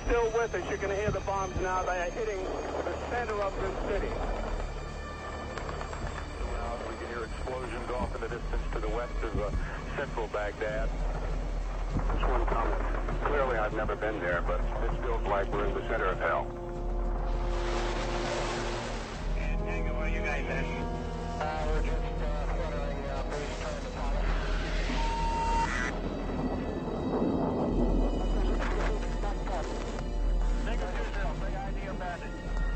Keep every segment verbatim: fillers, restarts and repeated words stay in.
still with us, you're going to hear the bombs now. They are hitting the center of the city. Now we can hear explosions off in the distance to the west of uh, central Baghdad. Just one comment. Clearly, I've never been there, but it feels like we're in the center of hell. And Jacob, where are you guys at? Uh, we're just uh, fluttering uh, base trying to follow. Jacob, yourself, big idea bandit.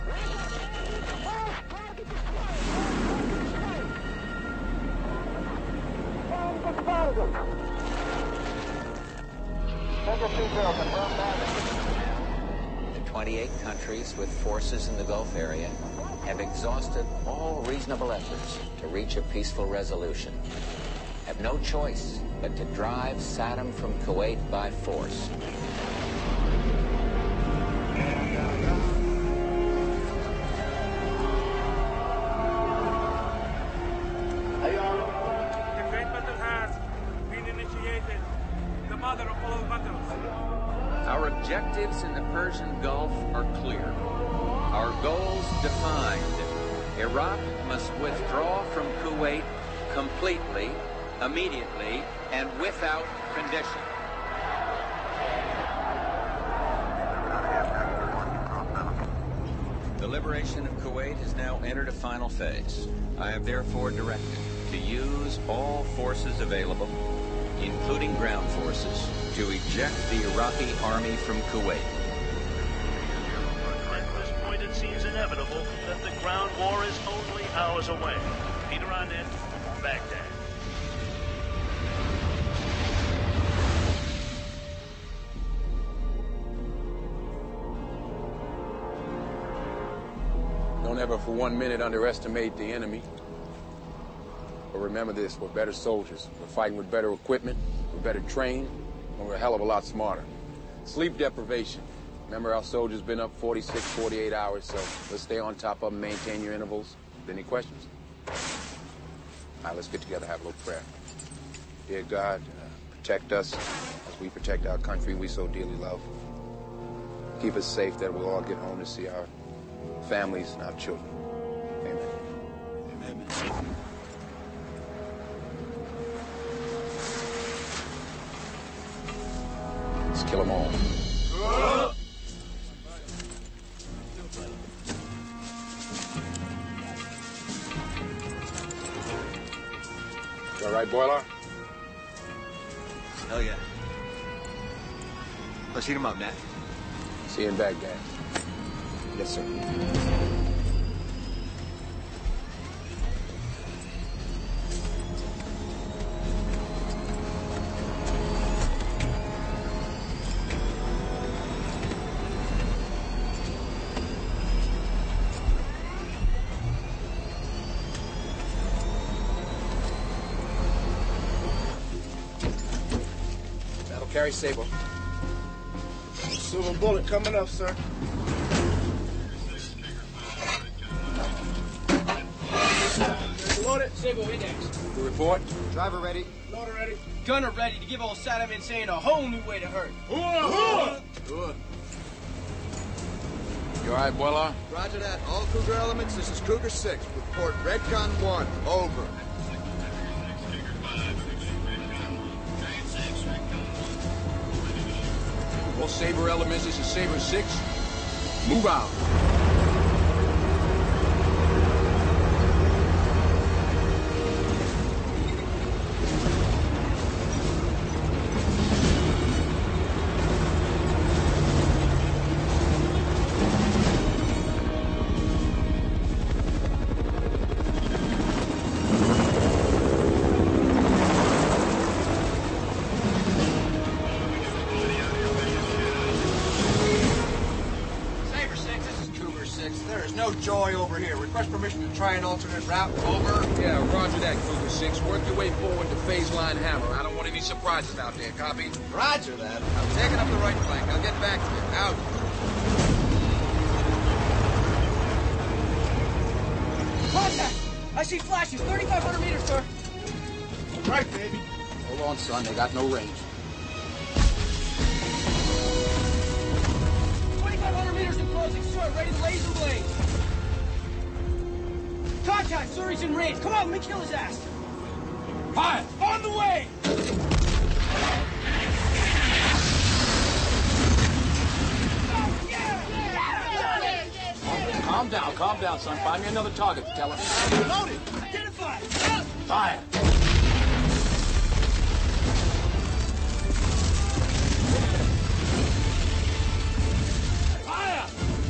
The twenty-eight countries with forces in the Gulf area have exhausted all reasonable efforts to reach a peaceful resolution, have no choice but to drive Saddam from Kuwait by force. The great battle has been initiated, the mother of all battles. Our objectives in the Persian Gulf are clear. Our goals defined. Iraq must withdraw from Kuwait completely, immediately, and without condition. The liberation of Kuwait has now entered a final phase. I have therefore directed to use all forces available, including ground forces, to eject the Iraqi army from Kuwait. At this point, it seems inevitable that the ground war is only hours away. Peter Arnett, Baghdad. Don't ever for one minute underestimate the enemy. But remember this, we're better soldiers. We're fighting with better equipment, we're better trained, and we're a hell of a lot smarter. Sleep deprivation. Remember, our soldiers been up forty-six, forty-eight hours, so let's stay on top of them, maintain your intervals. Any questions? All right, let's get together, have a little prayer. Dear God, uh, protect us as we protect our country we so dearly love. Keep us safe that we'll all get home to see our families and our children. Amen. Amen. Let's kill them all. You all right, Boiler? Hell yeah. Let's heat him up, Nat. See you in Baghdad. Yes, sir. That'll carry Sable. Silver bullet coming up, sir. Loaded. Sable index. The report? Driver ready. Loader ready. Gunner ready to give old Saddam Hussein a whole new way to hurt. Good. You all right, Boiler? Roger that. All Cougar elements, this is Cougar six. Report Redcon one. Over. All Saber elements, this is Saber six. Move out. Request permission to try an alternate route. Over. Yeah, roger that, Cougar six. Work your way forward to phase line hammer. I don't want any surprises out there. Copy? Roger that. I'm taking up the right flank. I'll get back to you. Out. Contact! I see flashes. thirty-five hundred meters, sir. Right, baby. Hold on, son. They got no range. meters and closing, sir. Ready the laser blades. Contact, sir. He's in range. Come on, let me kill his ass. Fire! On the way! Calm down, calm down, son. Find me another target, tell him. Loaded. Identify. Fire! Fire!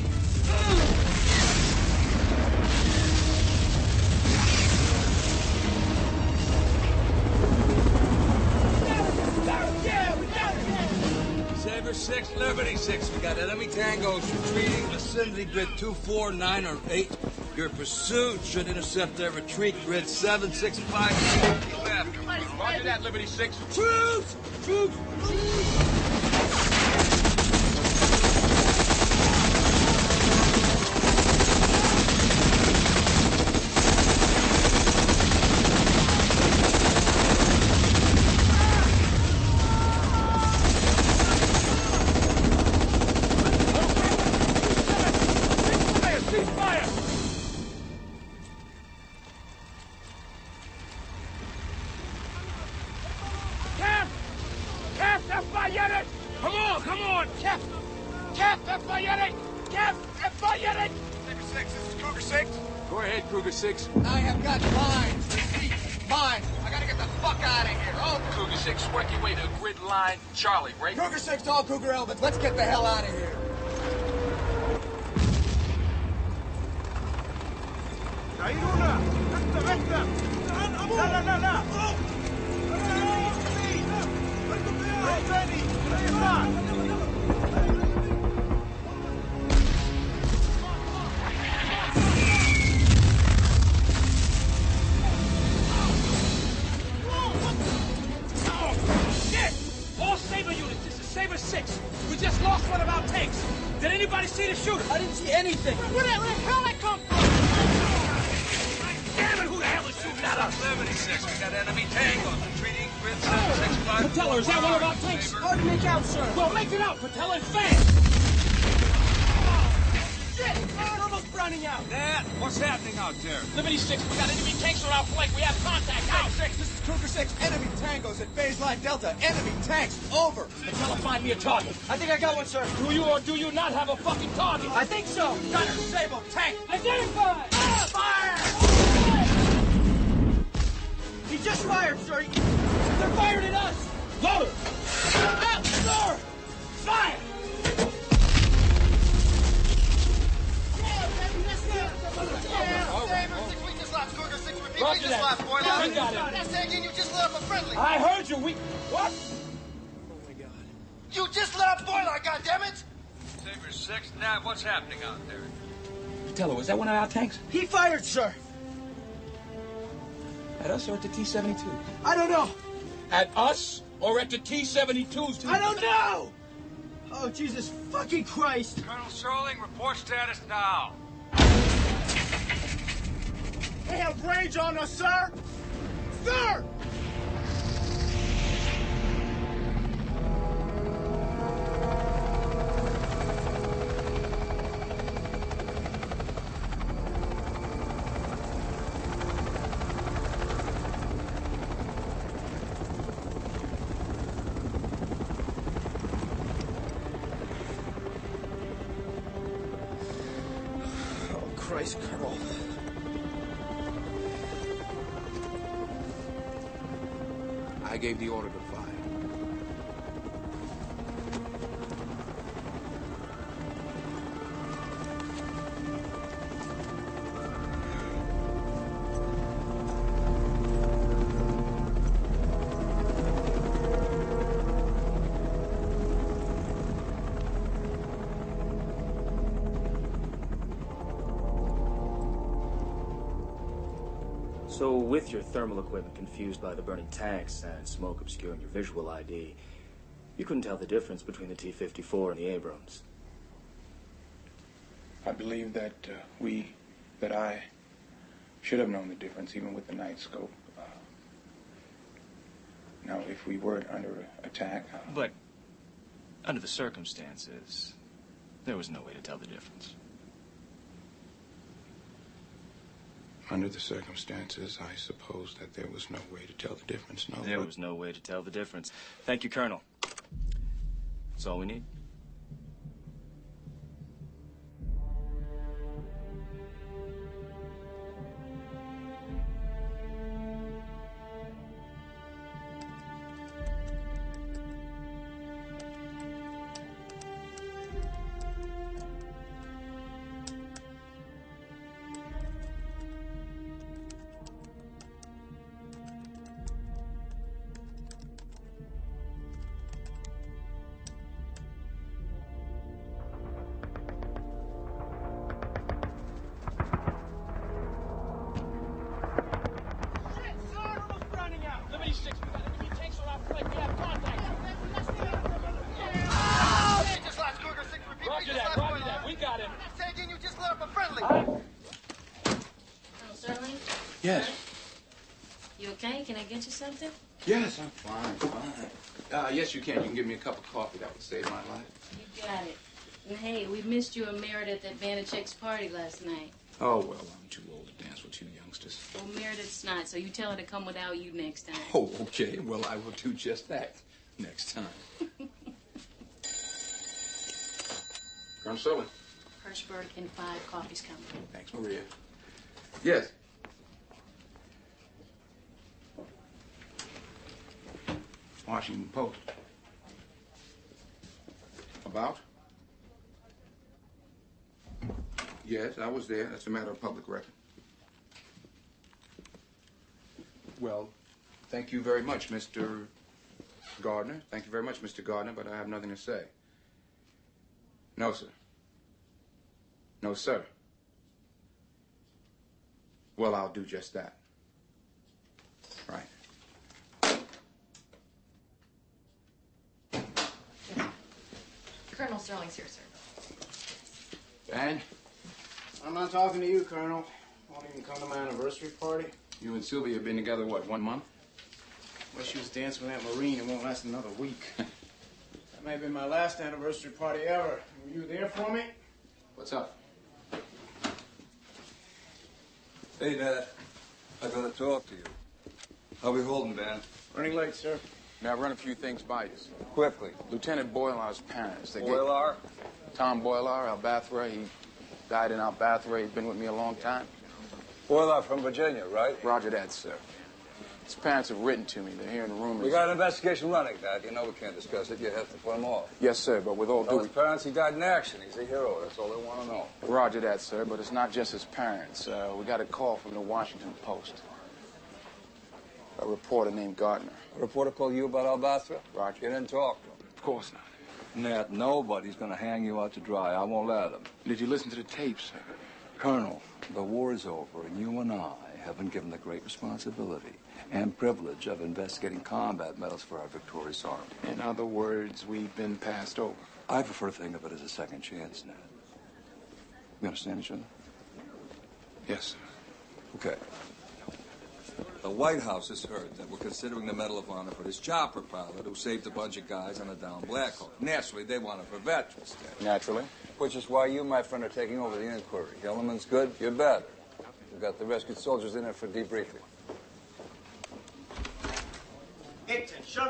Yeah, we got it. Saber six, Liberty six. We got enemy tangos retreating. Vicinity grid two, four, nine, or eight. Your pursuit should intercept their retreat grid seven, six, five. Keep after. Roger that, Liberty six. Troops! Troops! Cap! Cap, that's bayonet! Come on, come on! Cap! Cap, that's bayonet! Cap, that's bayonet! Saber six, this is Cougar six. Go ahead, Cougar six. I have got mines. Repeat, mines. I gotta get the fuck out of here. Oh, Cougar six, work your way to grid line Charlie, break. Cougar six to all Cougar elements. Let's get the hell out of here. Ayuda! Recta, recta! لا لا لا لا! Ready! Ready! All Saber units, this is Saber six. We just lost one of our tanks. Did anybody see the shooter? I didn't see anything. Where the, where the hell that come from? Damn it, who the hell is shooting at us? Liberty six. We got enemy tangos retreating grid seven, six, five. Patella, is that one of our tanks? Hard to make out, sir. Well, make it out, Patella, and fast! Shit! We're almost running out. Dad, what's happening out there? Liberty six, we got enemy tanks on our flank. We have contact. Out! Six, this is Cougar six. Enemy tangos at baseline Delta. Enemy tanks. Over. Patella, find me a target. I think I got one, sir. Do you or do you not have a fucking target? I think so. Gunner, Sable, tank. Identify! Ah, fire! He just fired, sir. He... They're firing at us. Loader! Ah, sir! Fire! Roger that. We got it. That's taking you just lit up a friendly. I heard you. We... What? Oh, my God. You just lit up boiler, goddammit! Saber six, Nat, what's happening out there? Patella, was that one of our tanks? He fired, sir. At us or at the T seventy-two? I don't know. At us or at the T seventy-twos? I don't know! Oh, Jesus fucking Christ. Colonel Serling, report status now. They have range on us, sir! Sir! Oh, Christ, Colonel. I gave the order to fire. So, with your thermal equipment confused by the burning tanks and smoke obscuring your visual I D, you couldn't tell the difference between the T fifty-four and the Abrams. I believe that uh, we, that I, should have known the difference even with the night scope. Uh, now, if we were under attack... Uh, But, under the circumstances, There was no way to tell the difference. Under the circumstances, I suppose that there was no way to tell the difference, no? There was no way to tell the difference. Thank you, Colonel. That's all we need. Yes. You okay? Can I get you something? Yes, I'm fine, fine. Uh, yes, you can. You can give me a cup of coffee. That would save my life. You got it. And hey, we missed you and Meredith at Vanacek's party last night. Oh, well, I'm too old to dance with you youngsters. Well, Meredith's not, so you tell her to come without you next time. Oh, okay. Well, I will do just that next time. Colonel Sullivan. Hirschberg and five coffees coming. Thanks, Maria. Yes. Washington Post. About? Yes, I was there. That's a matter of public record. Well, thank you very much, Mister Gardner. Thank you very much, Mister Gardner, but I have nothing to say. No, sir. No, sir. Well, I'll do just that. Right. Colonel Sterling's here, sir. Ben? I'm not talking to you, Colonel. Won't even come to my anniversary party. You and Sylvia have been together, what, one month? Well, she was dancing with that Marine. It won't last another week. That may have been my last anniversary party ever. Were you there for me? What's up? Hey, Dad. I gotta talk to you. How we holding, Dan? Running late, sir. May I run a few things by you? Quickly. Lieutenant Boilar's parents. They Boilar? Gave... Tom Boilar, Albathra. He died in Albathra. He's been with me a long time. Boilar from Virginia, right? Roger that, sir. His parents have written to me. They're hearing rumors. We got an investigation running, Dad. You know we can't discuss it. You have to put him off. Yes, sir, but with all Tell due... his parents he died in action. He's a hero. That's all they want to know. Roger that, sir, but it's not just his parents. Uh, we got a call from the Washington Post. A reporter named Gardner. A reporter called you about Albathra? Roger. You didn't talk to him. Of course not. Nat, nobody's going to hang you out to dry. I won't let him. Did you listen to the tape, sir? Colonel, the war is over, and you and I have been given the great responsibility and privilege of investigating combat medals for our victorious army. In other words, we've been passed over. I prefer to think of it as a second chance, Nat. We understand each other? Yes, sir. Okay. The White House has heard that we're considering the Medal of Honor for this chopper pilot who saved a bunch of guys on a downed Black Hawk. Naturally, they want it for veterans Day. Naturally. Which is why you, my friend, are taking over the inquiry. Kellerman's good, you're better. We've got the rescued soldiers in there for debriefing. Attention.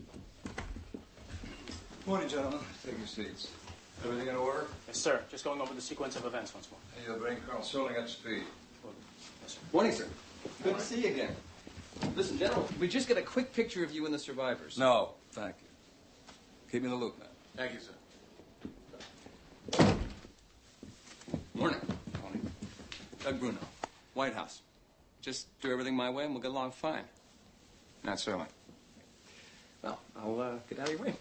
Morning, gentlemen. Take your seats. Everything in order? Yes, sir. Just going over the sequence of events once more. Hey, you'll bring Colonel Sterling up to speed. Yes, sir. Morning, sir. Good to see you again. Listen, General, we just got a quick picture of you and the survivors. No, thank you. Keep me in the loop, man. Thank you, sir. Morning. Morning. Doug Bruno, White House. Just do everything my way and we'll get along fine. Not Sterling. Well, I'll uh, get out of your way.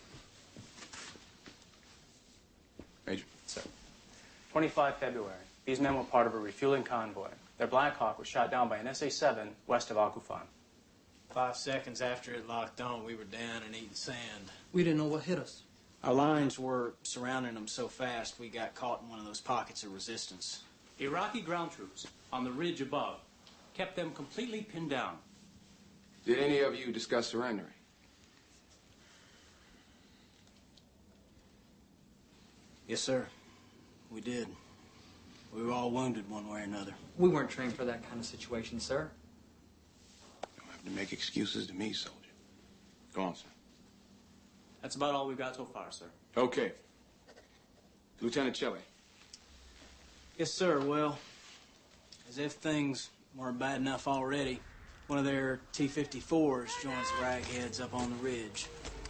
Major. Sir. twenty-fifth of February. These men were part of a refueling convoy. Their Black Hawk was shot down by an S A seven west of Al-Kufan. Five seconds after it locked on, we were down and eating sand. We didn't know what hit us. Our lines were surrounding them so fast, we got caught in one of those pockets of resistance. Iraqi ground troops on the ridge above kept them completely pinned down. Did any of you discuss surrendering? Yes, sir. We did. We were all wounded one way or another. We weren't trained for that kind of situation, sir. You don't have to make excuses to me, soldier. Go on, sir. That's about all we've got so far, sir. Okay. Lieutenant Shelley. Yes, sir. Well, as if things weren't bad enough already, one of their T fifty-fours joins the ragheads up on the ridge.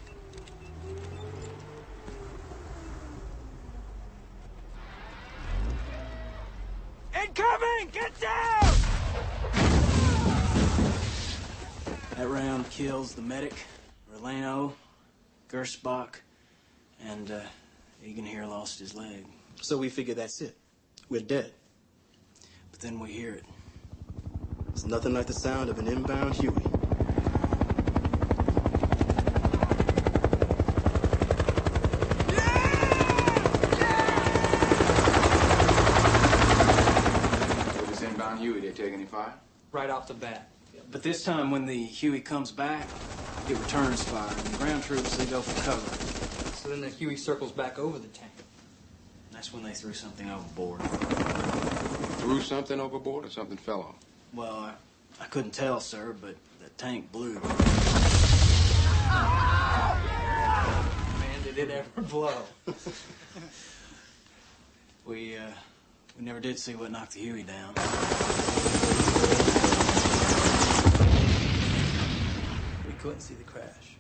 Incoming! Get down! That round kills the medic, Rolano, Gersbach, and uh, Egan here lost his leg. So we figure that's it. We're dead. But then we hear it. It's nothing like the sound of an inbound Huey. With this inbound Huey, they take any fire? Right off the bat. But this time when the Huey comes back, it returns fire. And the ground troops, they go for cover. So then the Huey circles back over the tank. And that's when they threw something overboard. Threw something overboard or something fell off? Well, I, I couldn't tell, sir, but the tank blew. Man, did it ever blow. we, uh, we never did see what knocked the Huey down. We couldn't see the crash.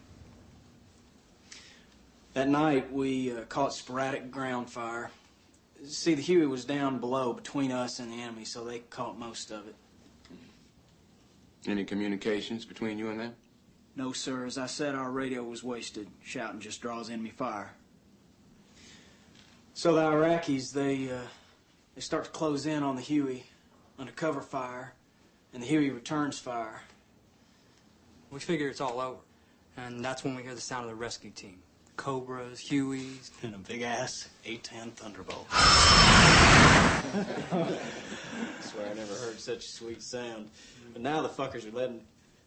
That night, we uh, caught sporadic ground fire. See, the Huey was down below between us and the enemy, so they caught most of it. Any communications between you and them? No, sir. As I said, our radio was wasted. Shouting just draws enemy fire. So the Iraqis, they, uh, they start to close in on the Huey under cover fire, and the Huey returns fire. We figure it's all over. And that's when we hear the sound of the rescue team. Cobras, Hueys. And a big-ass A ten Thunderbolt. I swear I never heard such a sweet sound. But now the fuckers are letting...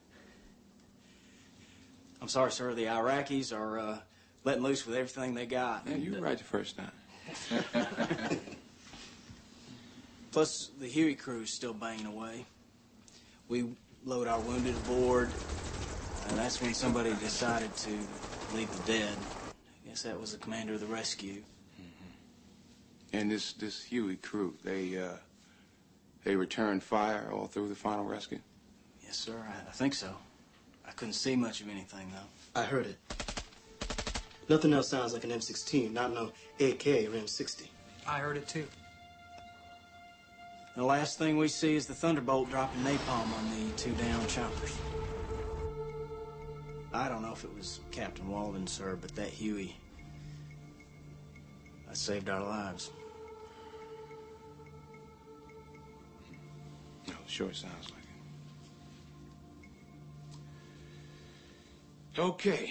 I'm sorry, sir. The Iraqis are uh, letting loose with everything they got. Yeah, you were right the first time. Plus, the Huey crew's still banging away. We load our wounded aboard, and that's when somebody decided to leave the dead. I guess that was the commander of the rescue. Mm-hmm. And this, this Huey crew, they, uh, they returned fire all through the final rescue? Yes, sir. I, I think so. I couldn't see much of anything, though. I heard it. Nothing else sounds like an M sixteen, not no A K or M sixty. I heard it, too. The last thing we see is the Thunderbolt dropping napalm on the two down choppers. I don't know if it was Captain Walden, sir, but that Huey, that saved our lives. No, sure sounds like it. Okay.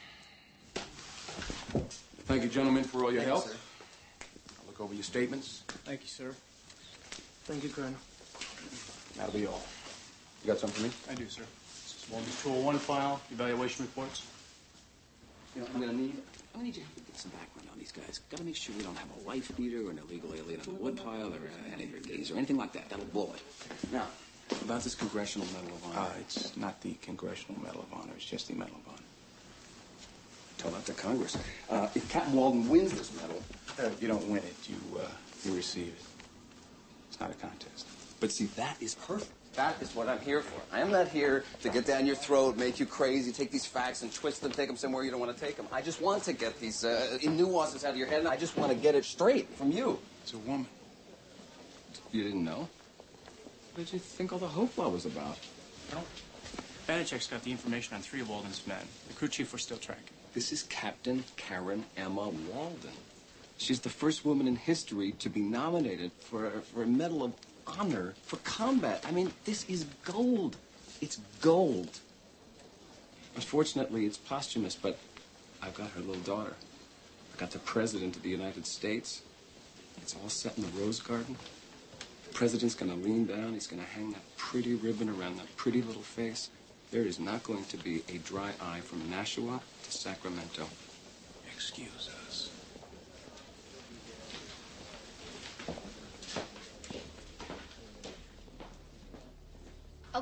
Thank you, gentlemen, for all your Thank you, help. sir. I'll look over your statements. Thank you, sir. Thank you, Colonel. That'll be all. You got something for me? I do, sir. This is Walden's two oh one file, evaluation reports. You know, I'm gonna need, I'm gonna need you to get some background on these guys. Gotta make sure we don't have a wife beater or an illegal alien on the woodpile or uh, any of your gays or anything like that. That'll blow it. Now, about this Congressional Medal of Honor. Uh, it's not the Congressional Medal of Honor. It's just the Medal of Honor. Tell that to Congress. Uh, if Captain Walden wins this medal... Uh, you don't win it. You, uh, you receive it. It's not a contest. But see, that is perfect. That is what I'm here for. I am not here to get down your throat, make you crazy, take these facts and twist them, take them somewhere you don't want to take them. I just want to get these uh, nuances out of your head, and I just want to get it straight from you. It's a woman. You didn't know? What did you think all the hoopla was about? Well, Vanacek's got the information on three of Walden's men. The crew chief we're still tracking. This is Captain Karen Emma Walden. She's the first woman in history to be nominated for, for a Medal of Honor for combat. I mean, this is gold. It's gold. Unfortunately, it's posthumous, but I've got her little daughter. I've got the President of the United States. It's all set in the Rose Garden. The President's going to lean down. He's going to hang that pretty ribbon around that pretty little face. There is not going to be a dry eye from Nashua to Sacramento. Excuse us.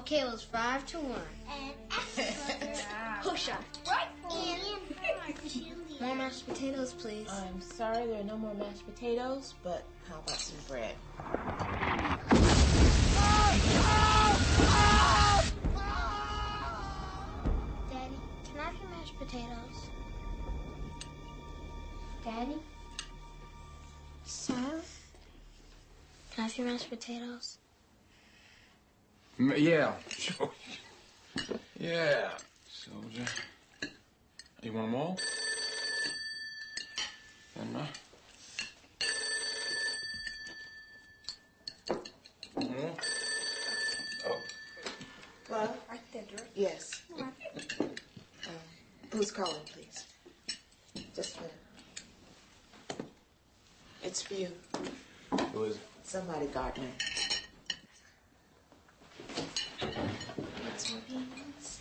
Okay, well, it's five to one. Push up. Right in. More mashed potatoes, please. I'm sorry, there are no more mashed potatoes, but how about some bread? Daddy, can I have your mashed potatoes? Daddy? Son? Can I have your mashed potatoes? M- Yeah, sure. Yeah, soldier. You want them all? And, uh... More? Oh. Well, Right there, Drew. yes. Um, who's calling, please? Just a minute. It's for you. Who is it? Somebody, Gardner. What's your beans?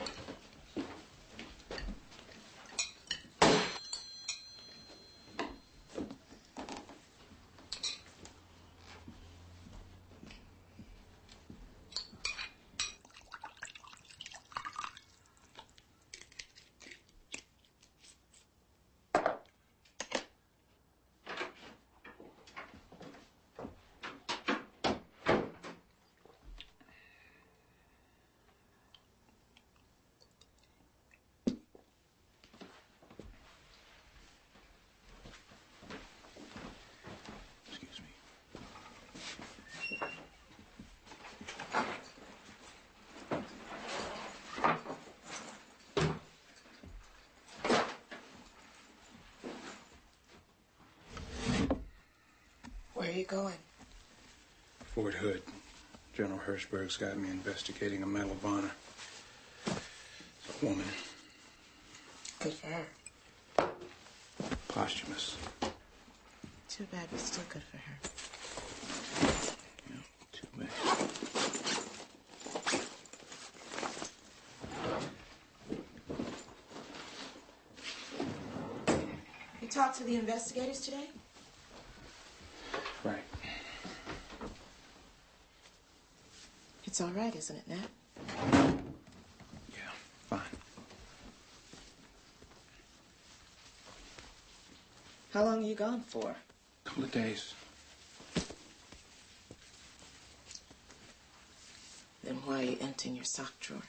Where are you going? Fort Hood. General Hirschberg's got me investigating a Medal of Honor. It's a woman. Good for her. Posthumous. Too bad, but still good for her. Too bad. You talked to the investigators today? Right. It's all right, isn't it, Nat? Yeah, fine. How long are you gone for? A couple of days. Then why are you emptying your sock drawer?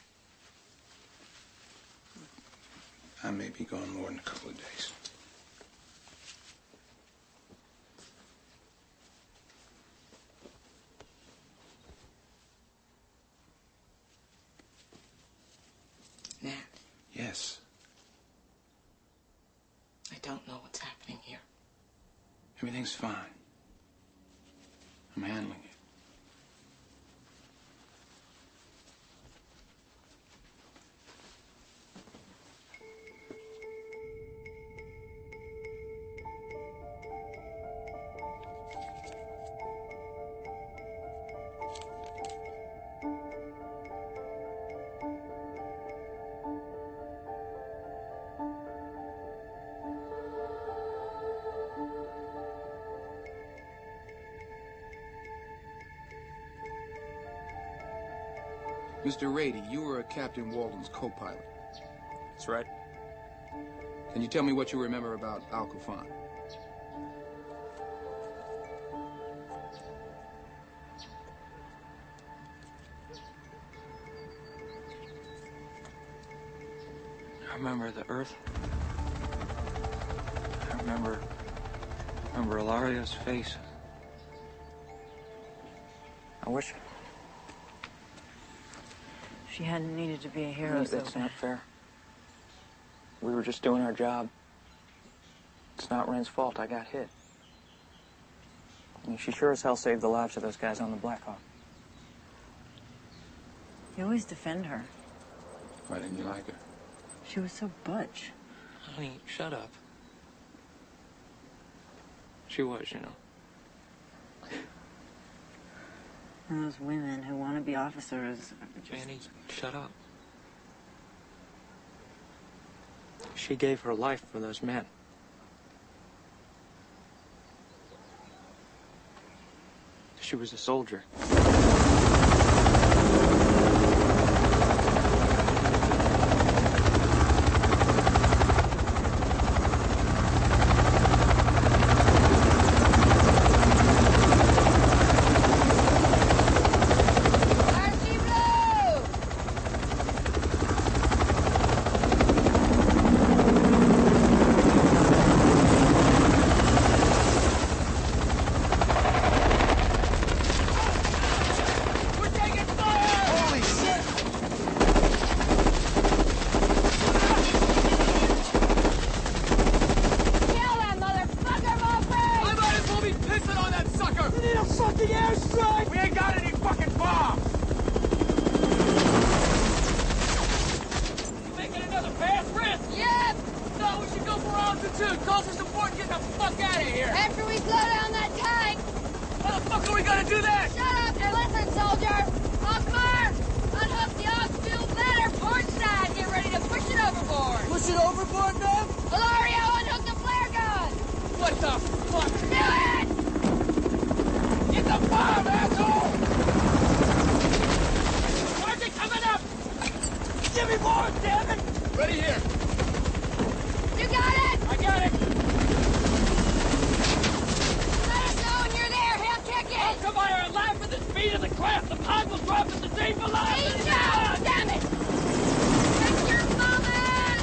I may be gone more than a couple of days. Nat, Yes. I don't know what's happening here. Everything's fine. I'm handling it. Mister Rady, you were Captain Walden's co-pilot. That's right. Can you tell me what you remember about Al Kufan? I remember the Earth. I remember... remember Ilario's face. I wish... She hadn't needed to be a hero, so That's not fair. We were just doing our job. It's not Ren's fault I got hit. I mean, she sure as hell saved the lives of those guys on the Blackhawk. You always defend her. Why didn't you like her? She was so butch. Honey, shut up. She was, you know. And those women who want to be officers. Fanny, shut up. She gave her life for those men. She was a soldier. Give me more, damn it! Ready here. You got it! I got it! Let us know when you're there. He'll kick it. Oh, come on, you're alive with the speed of the craft. The pod will drop at the same velocity. Hey, no! Damn it! Check your moment!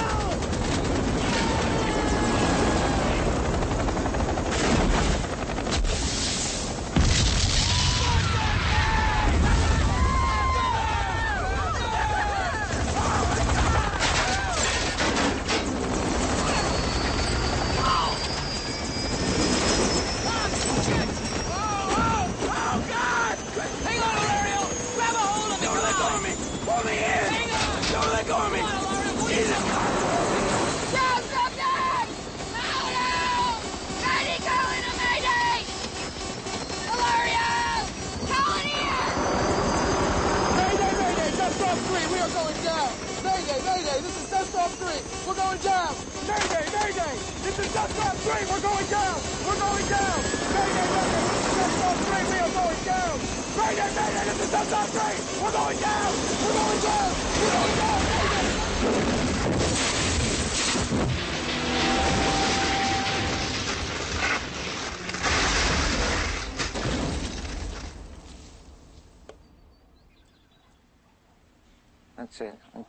That's it. I,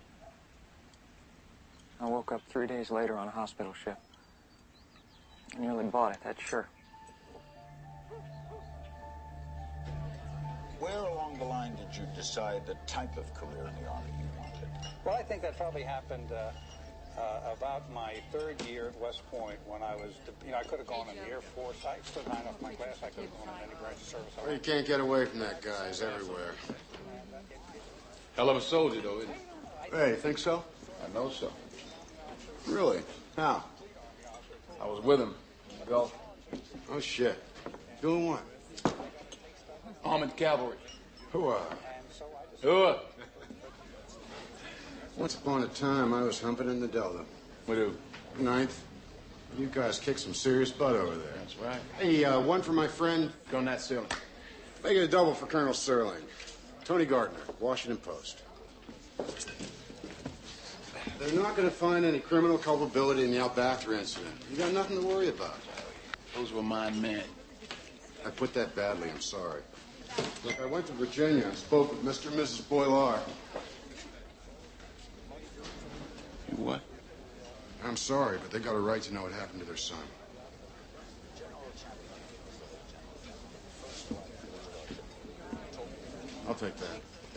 I woke up three days later on a hospital ship. I nearly bought it, that's sure. Where along the line did you decide the type of career in the Army you wanted? Well, I think that probably happened uh, uh, about my third year at West Point when I was, you know, I could have gone in the Air Force. I stood high enough in my class, I could have gone in any branch of service. Well, you can't get away from that guy. He's everywhere. Hell of a soldier, though, isn't he? Hey, think so? I know so. Really? How? I was with him in the Gulf. Oh, shit. Doing what? Armored cavalry. Whoa. Whoa. Once upon a time, I was humping in the Delta. With who? Ninth. You guys kicked some serious butt over there. That's right. Hey, uh, one for my friend. Go on that ceiling. Make it a double for Colonel Serling. Tony Gardner, Washington Post. They're not going to find any criminal culpability in the Albathra incident. You got nothing to worry about. Those were my men. I put that badly, I'm sorry. Look, I went to Virginia and spoke with Mister and Missus Boilar. You what? I'm sorry, but they got a right to know what happened to their son. I'll take that.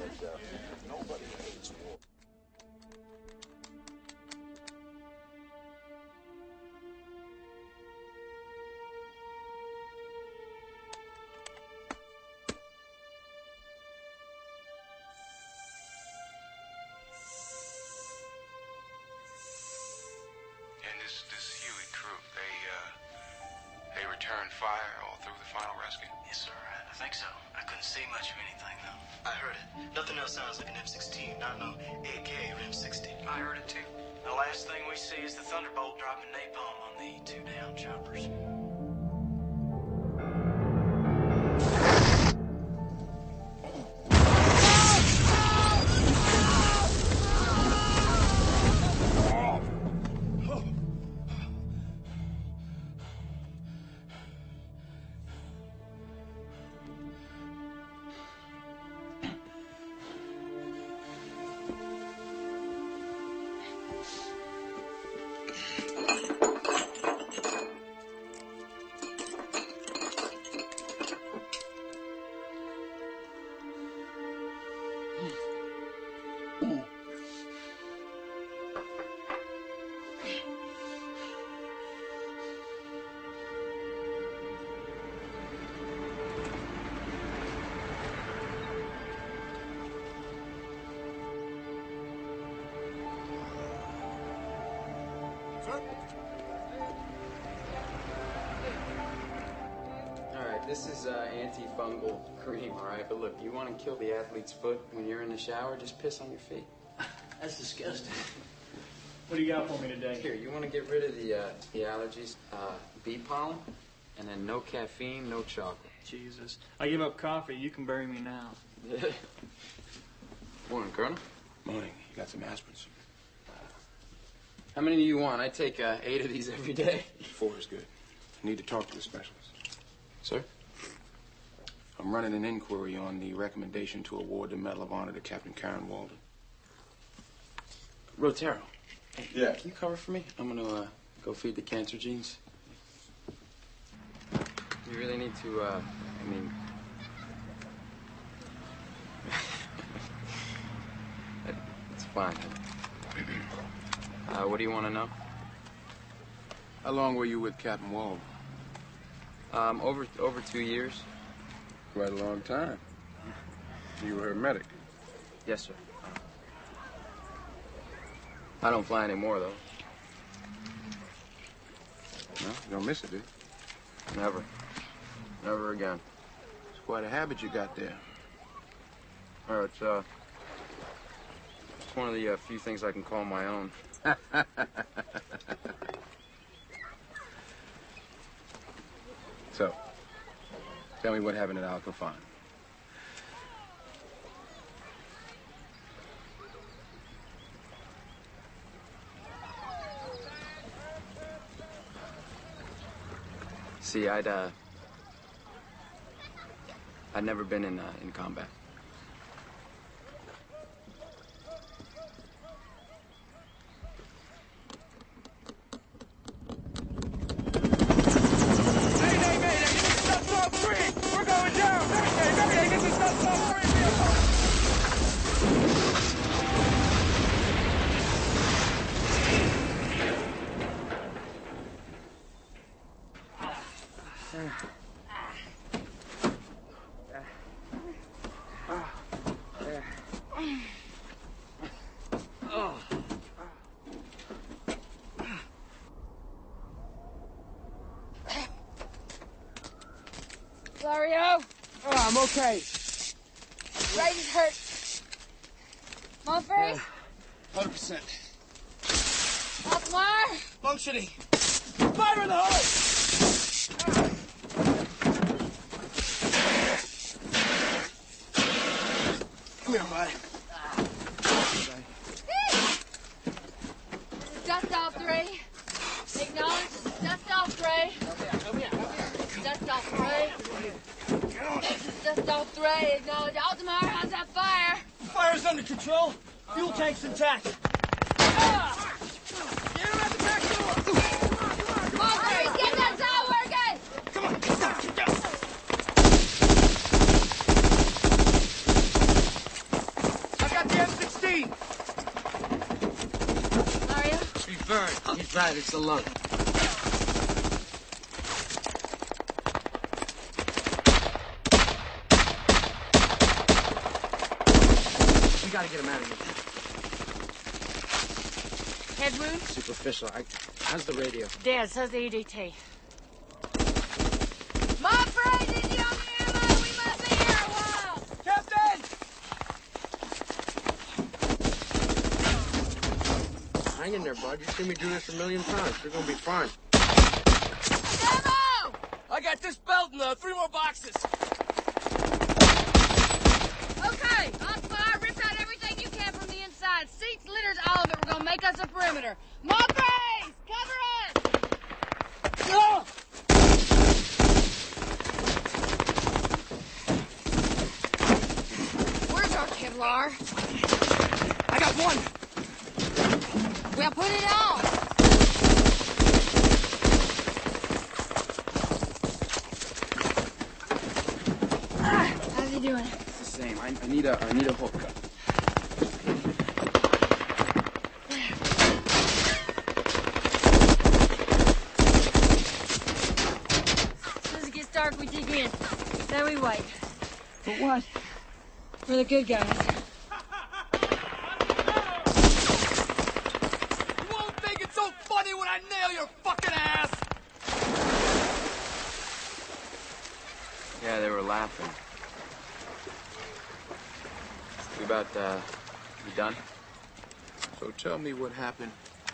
And this, this Huey crew, they, uh, they returned fire all through the final rescue? Yes, sir. I think so. I couldn't see much of anything, though. I heard it. Nothing else sounds like an M sixteen, not no A K or M sixty. I heard it, too. The last thing we see is the Thunderbolt dropping napalm on the two down choppers. This is uh, antifungal cream, all right? But look, you want to kill the athlete's foot when you're in the shower, just piss on your feet. That's disgusting. What do you got for me today? Here, you want to get rid of the, uh, the allergies, uh, bee pollen, and then no caffeine, no chocolate. Jesus. I give up coffee. You can bury me now. Morning, Colonel. Morning. You got some aspirins? How many do you want? I take uh, eight of these every day. Four is good. I need to talk to the specialist. Sir? I'm running an inquiry on the recommendation to award the Medal of Honor to Captain Karen Walden. Rotero. Hey, yeah. Can you cover for me? I'm going to uh, go feed the cancer genes. You really need to, uh, I mean... It's fine. Uh, what do you want to know? How long were you with Captain Walden? Um, over over two years. Quite a long time. You were her medic. Yes, sir. I don't fly anymore, though. No, you don't miss it, do you? Never. Never again. It's quite a habit you got there. Oh, it's, uh... It's one of the uh, few things I can call my own. So, tell me what happened at Al Kafan. See, I'd, uh... I'd never been in, uh, in combat. Lario? Oh, I'm okay. Right is hurt. Monfrey? one hundred percent. Alkmaar? Functioning. Fire in the hole! Come here, bud. This is dust off three. Acknowledge this is dust off three. Dust off three. This is dust off three. Acknowledge Altamar. How's that fire? Fire's under control. Fuel tank's intact. Ah! Get him at the back door! Monfrey, get that saw working! Come on, get down, get down! I got the M sixteen. Lario? He's burned. He's right, it's the lung. We gotta get him out of here. Head wound? Superficial. I, how's the radio? Dead, says the E D T. Monfrey, did you on the ammo? We must be here a while. Captain! Hang in there, bud. You've seen me do this a million times. You're gonna be fine. Ammo! I got this belt and uh, three more boxes. Okay, Alkmaar, rip out everything you can from the inside. Seats, litters, all of it. We're gonna make us a perimeter. Monfrey, cover us! No! Where's our Kevlar? I got one. Well, put it on. How's he doing? It's the same. I, I need a, I need a hook. As soon as it gets dark, we dig in. Then we wait. For what? For the good guys. You won't think it's so funny when I nail your fucking ass! Yeah, they were laughing. You about, uh, you done? So tell me what happened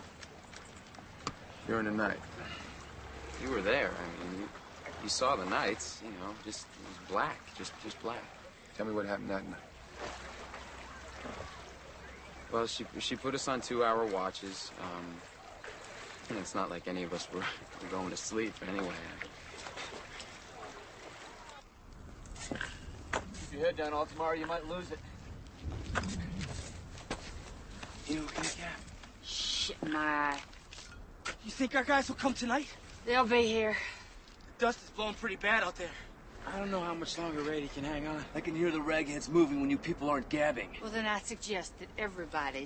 during the night. You were there. I mean, you, you saw the nights, you know, just, it was black, just, just black. Tell me what happened that night. Well, she she put us on two-hour watches. Um, and it's not like any of us were, were going to sleep anyway. Keep your head down, all tomorrow you might lose it. You okay, Cap? Shit in my eye. You think our guys will come tonight? They'll be here. The dust is blowing pretty bad out there. I don't know how much longer Rady can hang on. I can hear the ragheads moving when you people aren't gabbing. Well, then I suggest that everybody...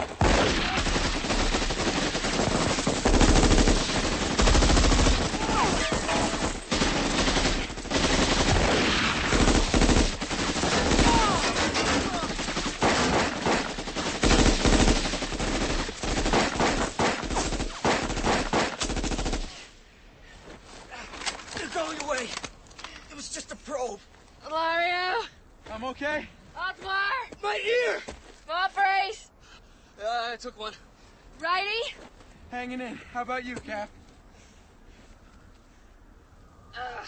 They're going away. It was just a probe. Mario! I'm okay. Otmar! My ear! Small brace! Uh, I took one. Righty? Hanging in. How about you, Cap? Ugh.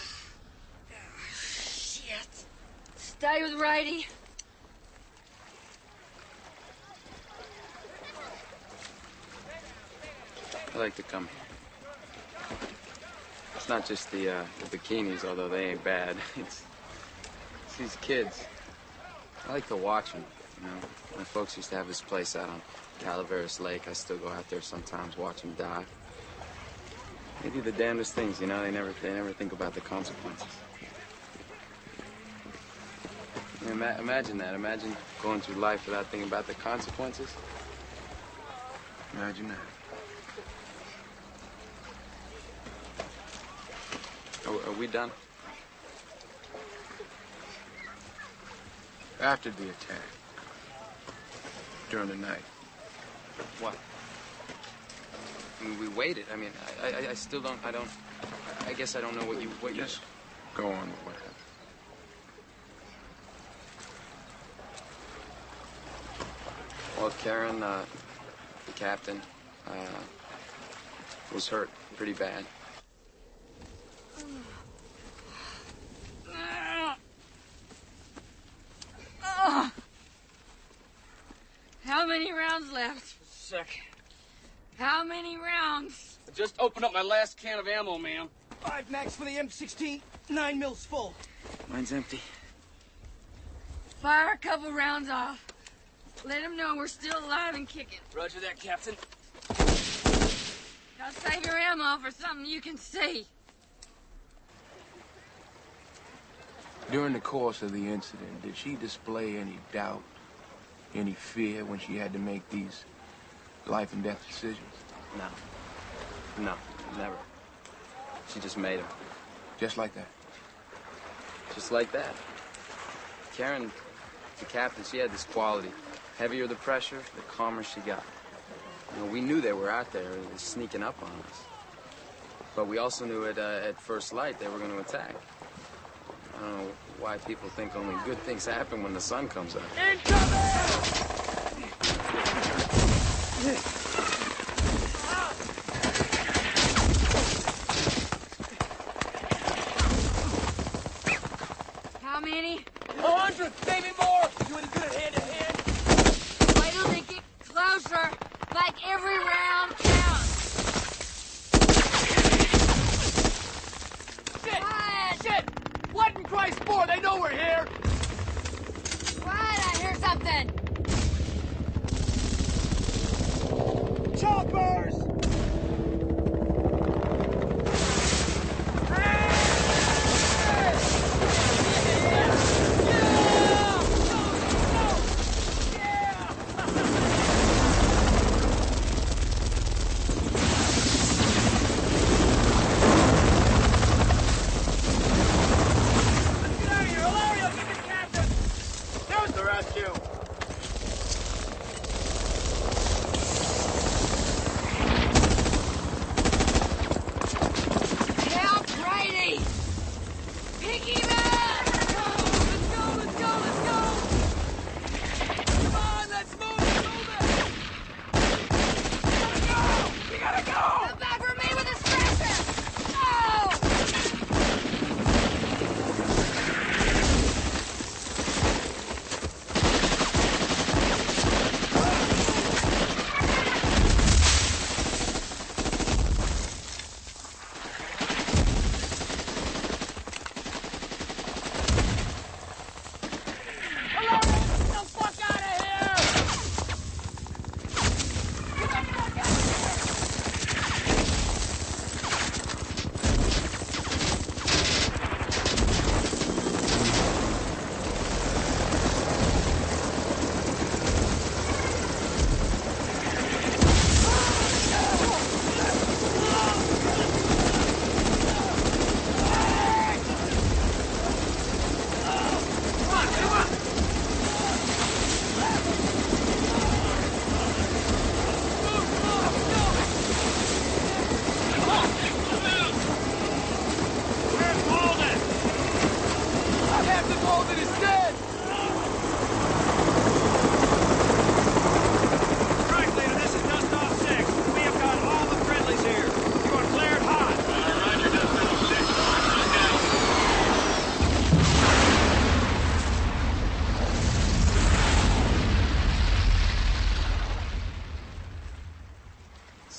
Shit. Stay with righty. I like to come here. It's not just the, uh, the bikinis, although they ain't bad. It's, it's these kids. I like to watch them, you know. My folks used to have this place out on Calaveras Lake. I still go out there sometimes, watch them die. They do the damnedest things, you know. They never, they never think about the consequences. I mean, ima- imagine that. Imagine going through life without thinking about the consequences. Imagine that. Are, are we done? After the attack. During the night. What? I mean, we waited. I mean, I, I, I still don't, I don't, I guess I don't know what you, what you... Just go on with what happened. Well, Karen, uh, the captain, uh, was hurt pretty bad. Ugh. How many rounds left? Sick. How many rounds? I just opened up my last can of ammo, ma'am. Five max for the M sixteen. Nine mils full. Mine's empty. Fire a couple rounds off. Let them know we're still alive and kicking. Roger that, Captain. Now save your ammo for something you can see. During the course of the incident, did she display any doubt, any fear when she had to make these life and death decisions? No. No, never. She just made them. Just like that? Just like that. Karen, the captain, she had this quality. Heavier the pressure, the calmer she got. You know, we knew they were out there, sneaking up on us. But we also knew at, uh, at first light they were going to attack. I don't know why people think only good things happen when the sun comes up. How many? A hundred, maybe more. You any good at hand to hand? Wait till they get closer. Like every round counts. Shit! Quiet. Shit! What in Christ's for? They know we're here. Quiet, I hear something.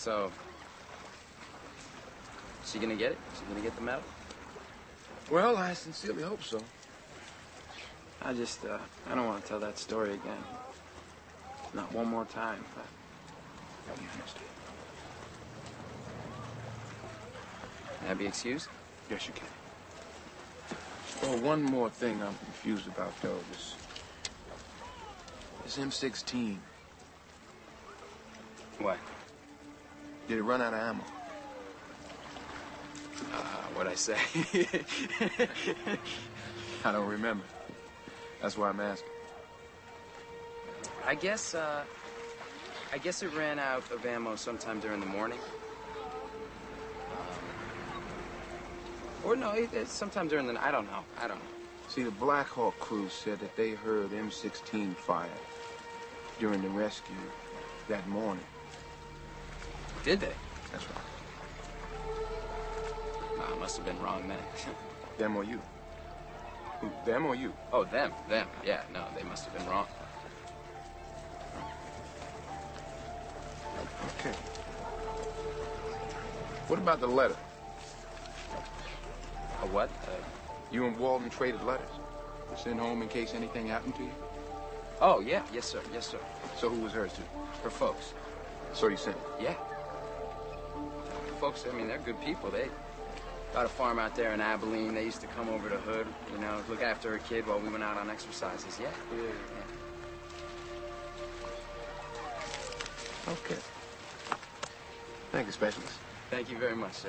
So, is she gonna get it? Is she gonna get the medal? Well, I sincerely hope so. I just, uh, I don't want to tell that story again. Not one more time, but... You understand? Can I be excused? Yes, you can. Oh, one more thing I'm confused about, though. This, this M sixteen. What? Did it run out of ammo? Uh, what'd I say? I don't remember. That's why I'm asking. I guess, uh... I guess it ran out of ammo sometime during the morning. Um, or no, it, it's sometime during the night. I don't know. I don't know. See, the Black Hawk crew said that they heard M sixteen fire during the rescue that morning. Did they? That's right. Nah, I must have been wrong then. Them or you? Who, them or you? Oh, them. Them. Yeah, no, they must have been wrong. Okay. What about the letter? A what? Uh, you and Walden traded letters to send home in case anything happened to you? Oh, yeah. Yes, sir. Yes, sir. So who was hers to? Her folks. So you sent it? Yeah. Her folks, I mean, they're good people. They got a farm out there in Abilene. They used to come over to Hood, you know, look after her kid while we went out on exercises. Yeah. Yeah. yeah. Okay. Thank you, Specialist. Thank you very much, sir.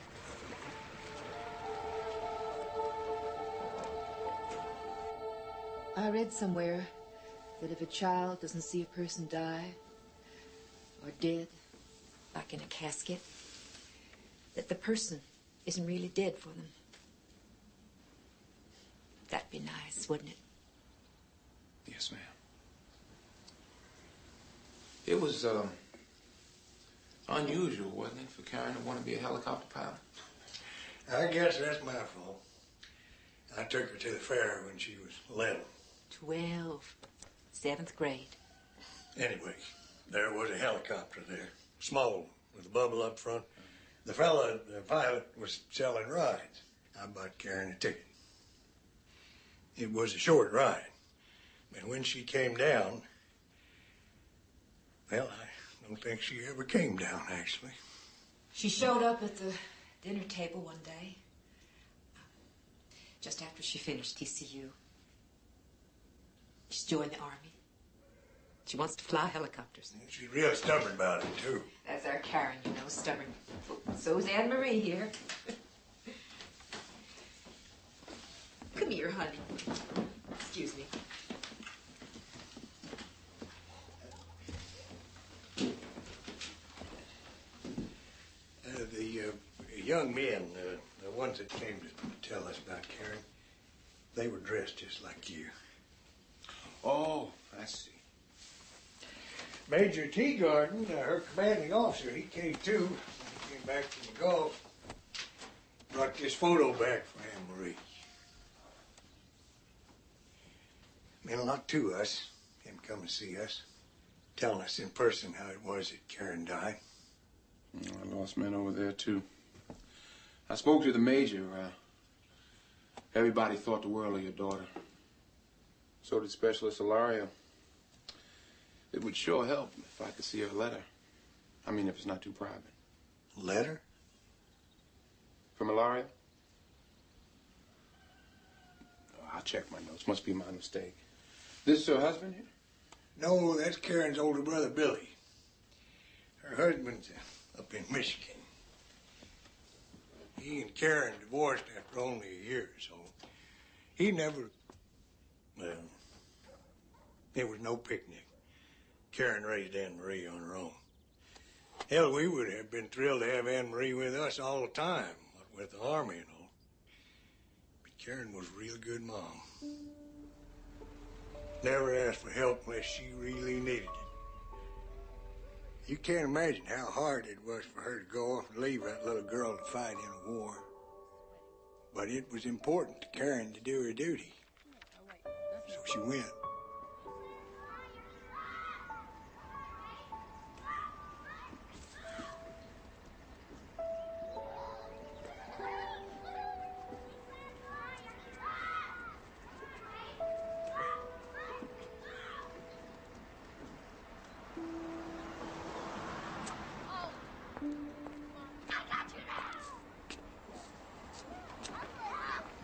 I read somewhere that if a child doesn't see a person die or dead, like in a casket, that the person isn't really dead for them. That'd be nice, wouldn't it? Yes, ma'am. It was, um, unusual, wasn't it, for Karen to want to be a helicopter pilot? I guess that's my fault. I took her to the fair when she was eleven. Twelve. Seventh grade. Anyway, there was a helicopter there. Small one, with a bubble up front. The fella, the pilot, was selling rides. I bought Karen a ticket. It was a short ride. And when she came down, well, I don't think she ever came down, actually. She showed up at the dinner table one day, just after she finished T C U. She's joined the Army. She wants to fly helicopters. She's real stubborn about it, too. That's our Karen, you know, stubborn. So's Anne Marie here. Come here, honey. Excuse me. Uh, the uh, young men, uh, the ones that came to tell us about Karen, they were dressed just like you. Oh, I see. Major Teagarden, uh, her commanding officer, he came too. He came back from the Gulf. Brought this photo back for Anne Marie. Meant a lot to us, him come to see us, telling us in person how it was that Karen died. I lost men over there, too. I spoke to the major. Uh, everybody thought the world of your daughter. So did Specialist Ilario. It would sure help if I could see her letter. I mean, if it's not too private. Letter? From Ilario? Oh, I'll check my notes. Must be my mistake. This is her husband here? No, that's Karen's older brother, Billy. Her husband's up in Michigan. He and Karen divorced after only a year, so he never... Well, it was no picnic. Karen raised Anne Marie on her own. Hell, we would have been thrilled to have Anne Marie with us all the time, with the Army and all. But Karen was a real good mom. Never asked for help unless she really needed it. You can't imagine how hard it was for her to go off and leave that little girl to fight in a war. But it was important to Karen to do her duty. So she went.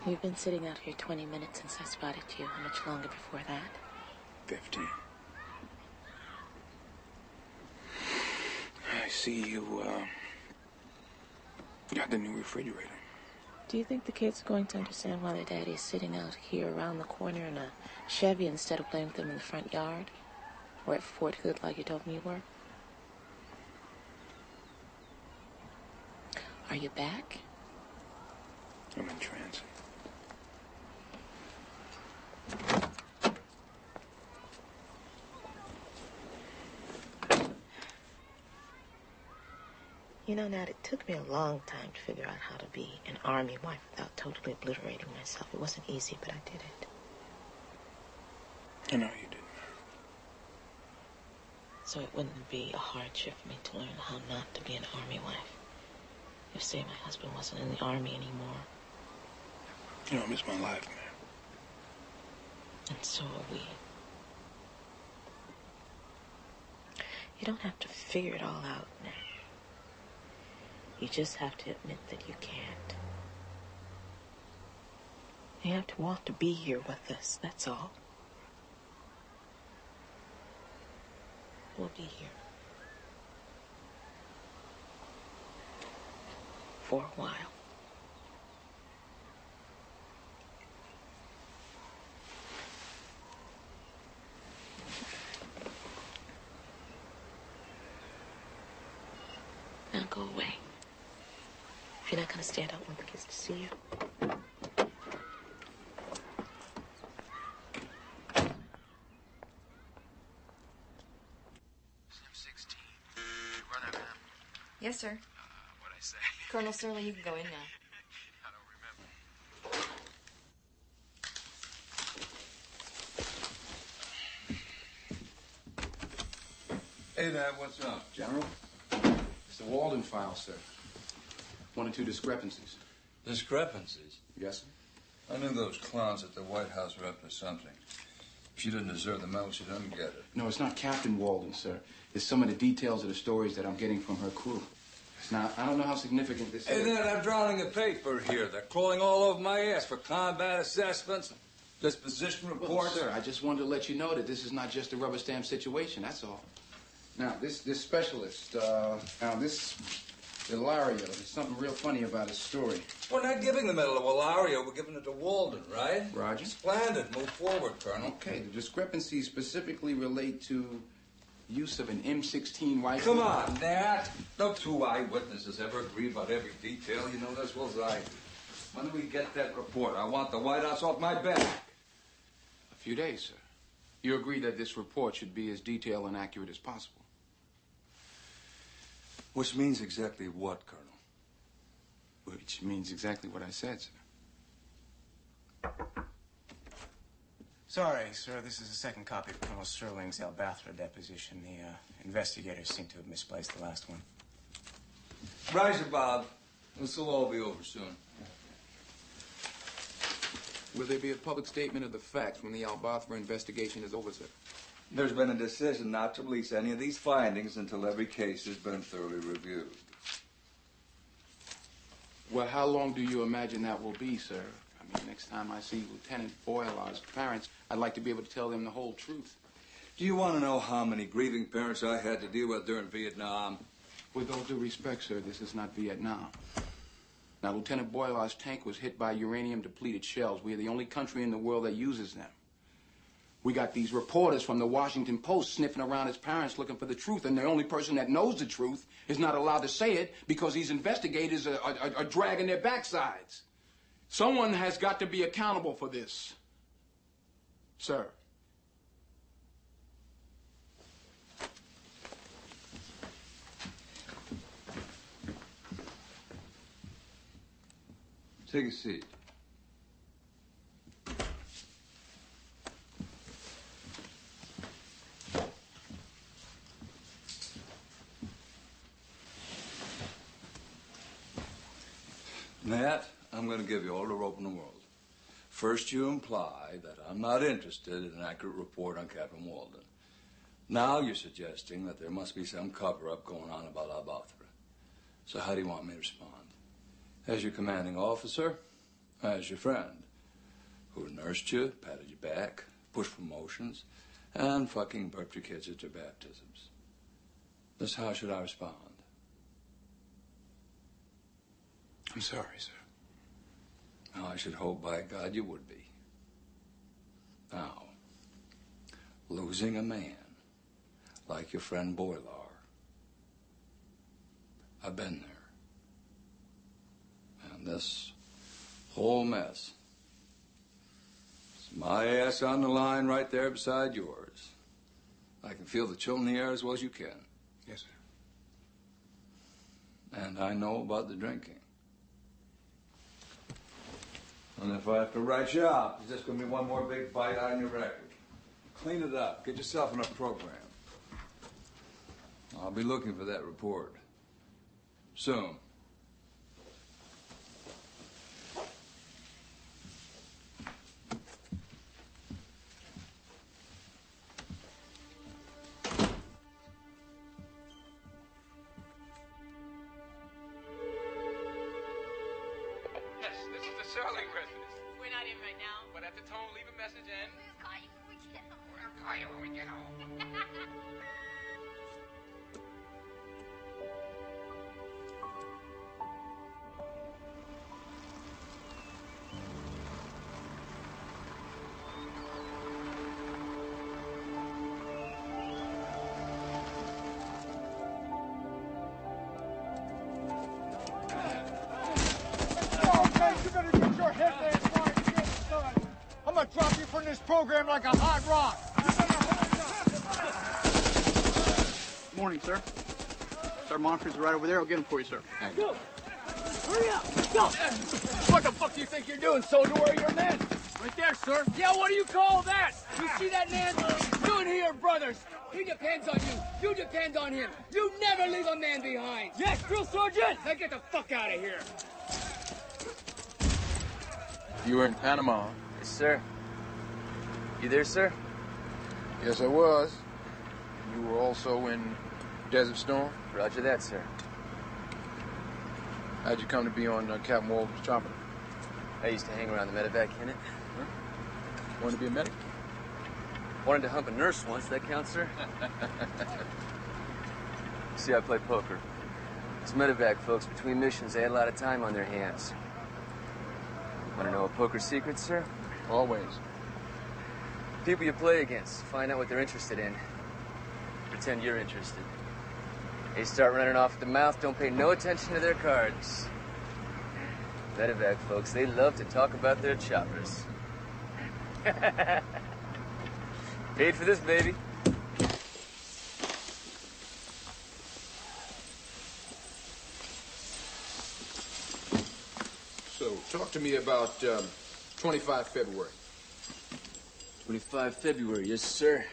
You've been sitting out here twenty minutes since I spotted you. How much longer before that? Fifteen. I see you, uh, got the new refrigerator. Do you think the kids are going to understand why their daddy is sitting out here around the corner in a Chevy instead of playing with them in the front yard? Or at Fort Hood like you told me you were? Are you back? I'm in transit. You know, Nat, it took me a long time to figure out how to be an army wife without totally obliterating myself. It wasn't easy, but I did it. I know you did. So it wouldn't be a hardship for me to learn how not to be an army wife. If, say, my husband wasn't in the army anymore. You know, I miss my life, man. And so are we. You don't have to figure it all out now. You just have to admit that you can't. You have to want to be here with us, that's all. We'll be here. For a while. Now go away. If you're not going to stay, I don't want the kids to see you. Yes, sir. Uh, what'd I say? Colonel Surley, you can go in now. I don't remember. Hey, Dad, what's up? General? It's the Walden file, sir. One or two discrepancies. Discrepancies? Yes, sir. I knew those clowns at the White House were up to something. If she didn't deserve the medal, she doesn't get it. No, it's not Captain Walden, sir. It's some of the details of the stories that I'm getting from her crew. Now, I don't know how significant this Hey, is. Dad, I'm drowning in paper here. They're crawling all over my ass for combat assessments, disposition Well, reports. sir, I just wanted to let you know that this is not just a rubber stamp situation, that's all. Now, this this specialist, uh, now this Ilario, there's something real funny about his story. We're not giving the medal to Ilario. We're giving it to Walden, right? Roger. Splendid. Move forward, Colonel. Okay, the discrepancies specifically relate to use of an M sixteen rifle. Come on, Nat. No two eyewitnesses ever agree about every detail. You know this as well as I do. When do we get that report? I want the White House off my back. A few days, sir. You agree that this report should be as detailed and accurate as possible. Which means exactly what, Colonel? Which means exactly what I said, sir. Sorry, sir. This is the second copy of Colonel Sterling's El Bathra deposition. The uh, investigators seem to have misplaced the last one. Rise, Bob. This will all be over soon. Will there be a public statement of the facts when the Al-Bathra investigation is over, sir? There's been a decision not to release any of these findings until every case has been thoroughly reviewed. Well, how long do you imagine that will be, sir? I mean, next time I see Lieutenant Boylar's parents, I'd like to be able to tell them the whole truth. Do you want to know how many grieving parents I had to deal with during Vietnam? With all due respect, sir, this is not Vietnam. Now, Lieutenant Boylar's tank was hit by uranium-depleted shells. We are the only country in the world that uses them. We got these reporters from the Washington Post sniffing around his parents looking for the truth, and the only person that knows the truth is not allowed to say it because these investigators are, are, are dragging their backsides. Someone has got to be accountable for this, sir. Take a seat. Matt, I'm going to give you all the rope in the world. First, you imply that I'm not interested in an accurate report on Captain Walden. Now you're suggesting that there must be some cover-up going on about Al-Bathra. So how do you want me to respond? As your commanding officer, as your friend, who nursed you, patted your back, pushed promotions, and fucking burped your kids at their baptisms. Thus, how should I respond? I'm sorry, sir. Now, I should hope by God you would be. Now, losing a man like your friend Boilar, I've been there. And this whole mess, it's my ass on the line right there beside yours. I can feel the chill in the air as well as you can. Yes, sir. And I know about the drinking. And if I have to write you out, it's just going to be one more big bite on your record. Clean it up. Get yourself in a program. I'll be looking for that report soon. Program like a hot rock. Morning, sir. Sir Monford's right over there. I'll get him for you, sir. Go. Hurry up. Go. What the fuck do you think you're doing, soldier? Where are your men? Right there, sir. Yeah, what do you call that? You see that man? You and he are brothers. He depends on you. You depend on him. You never leave a man behind. Yes, drill sergeant. Now get the fuck out of here. You were in Panama. Yes, sir. You there, sir? Yes, I was. You were also in Desert Storm? Roger that, sir. How'd you come to be on uh, Captain Walden's chopper? I used to hang around the medevac unit. Huh? Wanted to be a medic? Wanted to hump a nurse once. That counts, sir? See, I play poker. These medevac folks, between missions, they had a lot of time on their hands. Want to know a poker secret, sir? Always. People you play against, find out what they're interested in. Pretend you're interested. They start running off at the mouth, don't pay no attention to their cards. Medevac folks, they love to talk about their choppers. Paid for this, baby. So, talk to me about um, twenty-five February. twenty-five February, yes, sir.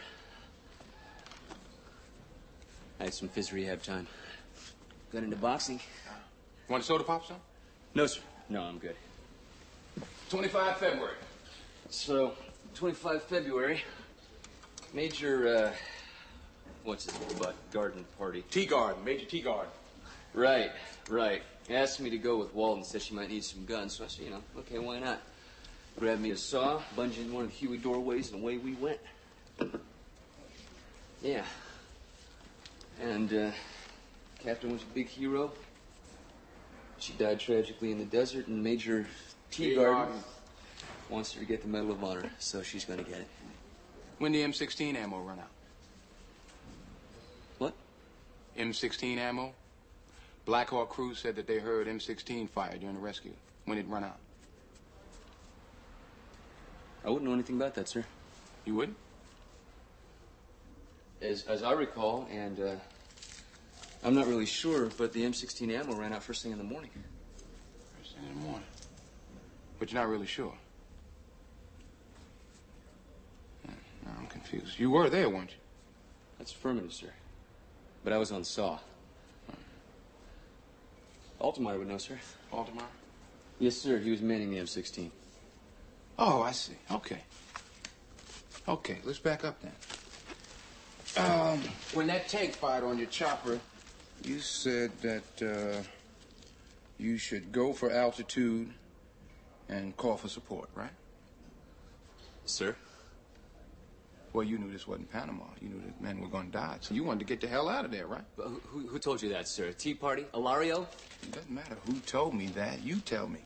I had some phys rehab time. Got into boxing. Want a soda pop, son? No, sir. No, I'm good. twenty-five February. So, twenty-five February, Major, uh, what's his butt? Garden party. Tea Garden, Major Tea Garden. Right, right. Asked me to go with Walden, said she might need some guns, so I said, you know, okay, why not? Grabbed me a saw, bunged in one of the Huey doorways, and away we went. Yeah. And, uh, Captain was a big hero. She died tragically in the desert, and Major Tea Garden wants her to get the Medal of Honor, so she's gonna get it. When the M sixteen ammo run out? What? M sixteen ammo? Black Hawk crew said that they heard M sixteen fire during the rescue. When it run out? I wouldn't know anything about that, sir. You wouldn't? As, as I recall, and uh, I'm not really sure, but the M sixteen ammo ran out first thing in the morning. First thing in the morning? But you're not really sure? No, I'm confused. You were there, weren't you? That's affirmative, sir. But I was on saw. Altamar would know, sir. Altamar? Yes, sir. He was manning the M sixteen. Oh, I see. Okay. Okay, let's back up then. Um, when that tank fired on your chopper, you said that uh, you should go for altitude and call for support, right? Sir? Well, you knew this wasn't Panama. You knew that men were going to die, so you wanted to get the hell out of there, right? But who, who, who told you that, sir? Tea Party? Ilario? It doesn't matter who told me that. You tell me.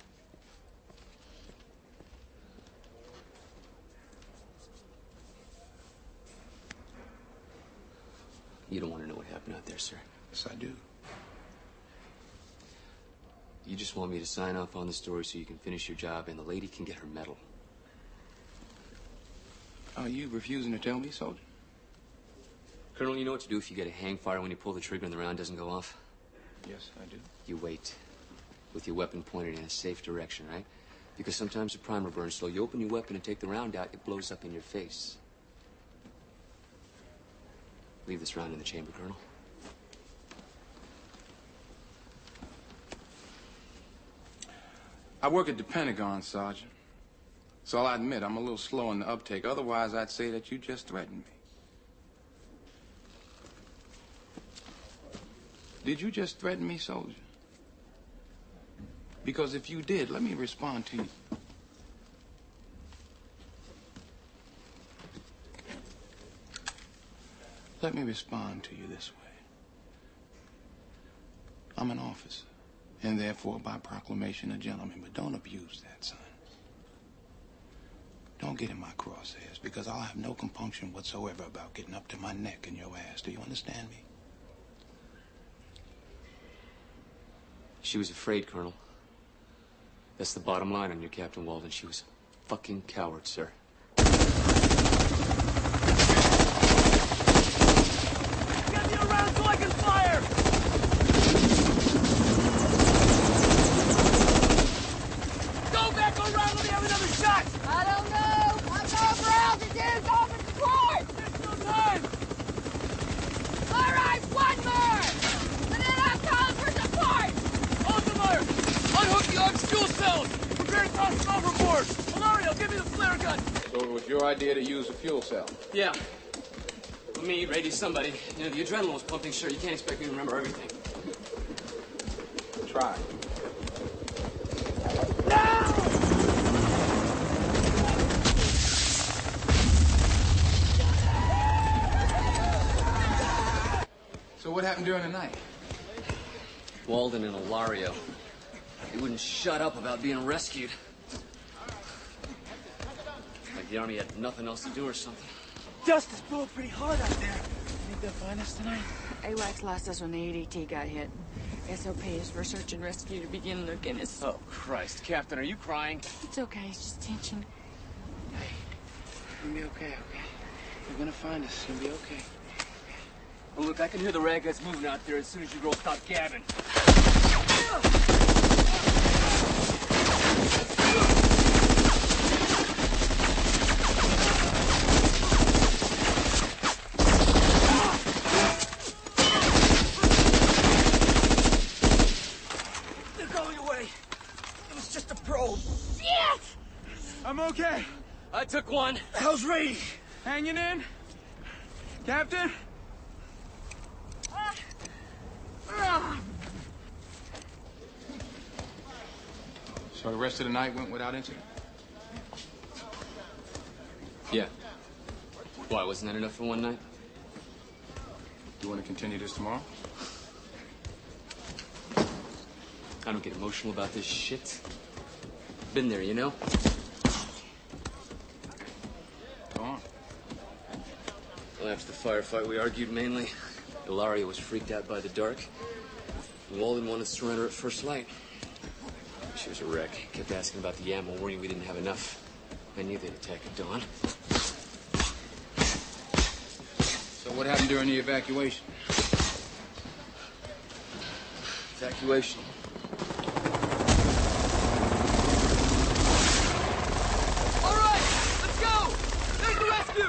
You don't want to know what happened out there, sir. Yes, I do. You just want me to sign off on the story so you can finish your job and the lady can get her medal. Are you refusing to tell me, soldier? Colonel, you know what to do if you get a hang fire when you pull the trigger and the round doesn't go off? Yes, I do. You wait, with your weapon pointed in a safe direction, right? Because sometimes the primer burns slow. You open your weapon and take the round out, it blows up in your face. Leave this round in the chamber, Colonel. I work at the Pentagon, Sergeant. So I'll admit I'm a little slow in the uptake. Otherwise, I'd say that you just threatened me. Did you just threaten me, soldier? Because if you did, let me respond to you. Let me respond to you this way. I'm an officer, and therefore, by proclamation, a gentleman, but don't abuse that, son. Don't get in my crosshairs, because I'll have no compunction whatsoever about getting up to my neck in your ass. Do you understand me? She was afraid, Colonel. That's the bottom line on you, Captain Walden. She was a fucking coward, sir. Get me around so I can fire! Go back around, let me have another shot! I don't know. I'm going for altitude, go for support! There's no time! All right, one more! And then I'm calling for support! Altamar! Unhook the Arc's fuel cells! Prepare to toss them overboard! Ilario, give me the flare gun! So it was your idea to use a fuel cell? Yeah. Me, Brady, somebody. You know, the adrenaline was pumping, sure. You can't expect me to remember everything. Try. So what happened during the night? Walden and Ilario. They wouldn't shut up about being rescued. Like the Army had nothing else to do or something. Dust is blowing pretty hard out there. Think they'll find us tonight? AWACS lost us when the A D T got hit. S O P is for search and rescue to begin looking. It's... Oh, Christ. Captain, are you crying? It's okay. It's just tension. Hey, you'll be okay, okay? They're gonna find us. You'll be okay. Well, look, I can hear the ragheads moving out there as soon as you girls stop gabbing. They're going away. It was just a probe. Shit! I'm okay. I took one. How's Rady? Hanging in? Captain? So the rest of the night went without incident? Yeah. Why, wasn't that enough for one night? You want to continue this tomorrow? I don't get emotional about this shit. Been there, you know? Go on. Well, after the firefight, we argued mainly. Ilario was freaked out by the dark. And Walden wanted to surrender at first light. She was a wreck. Kept asking about the ammo, worrying we didn't have enough. I knew they'd attack at dawn. So what happened during the evacuation? Evacuation. All right, let's go! There's the rescue!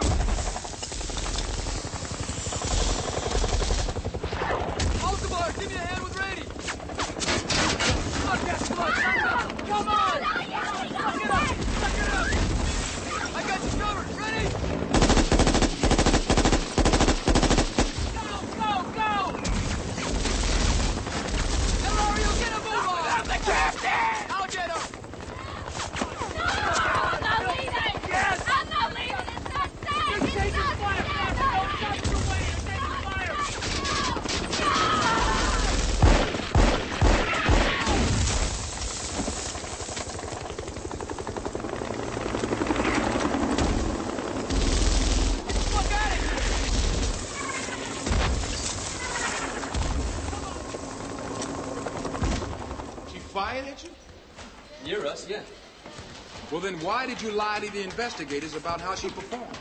Altamar, give me a hand with Rady! Come on, Captain, come on, come on! Suck it up! Suck it up! I got you covered! Ready? Go, go, go! Ilario, get a move on! fired at you? Near us, yeah. Well, then why did you lie to the investigators about how she performed?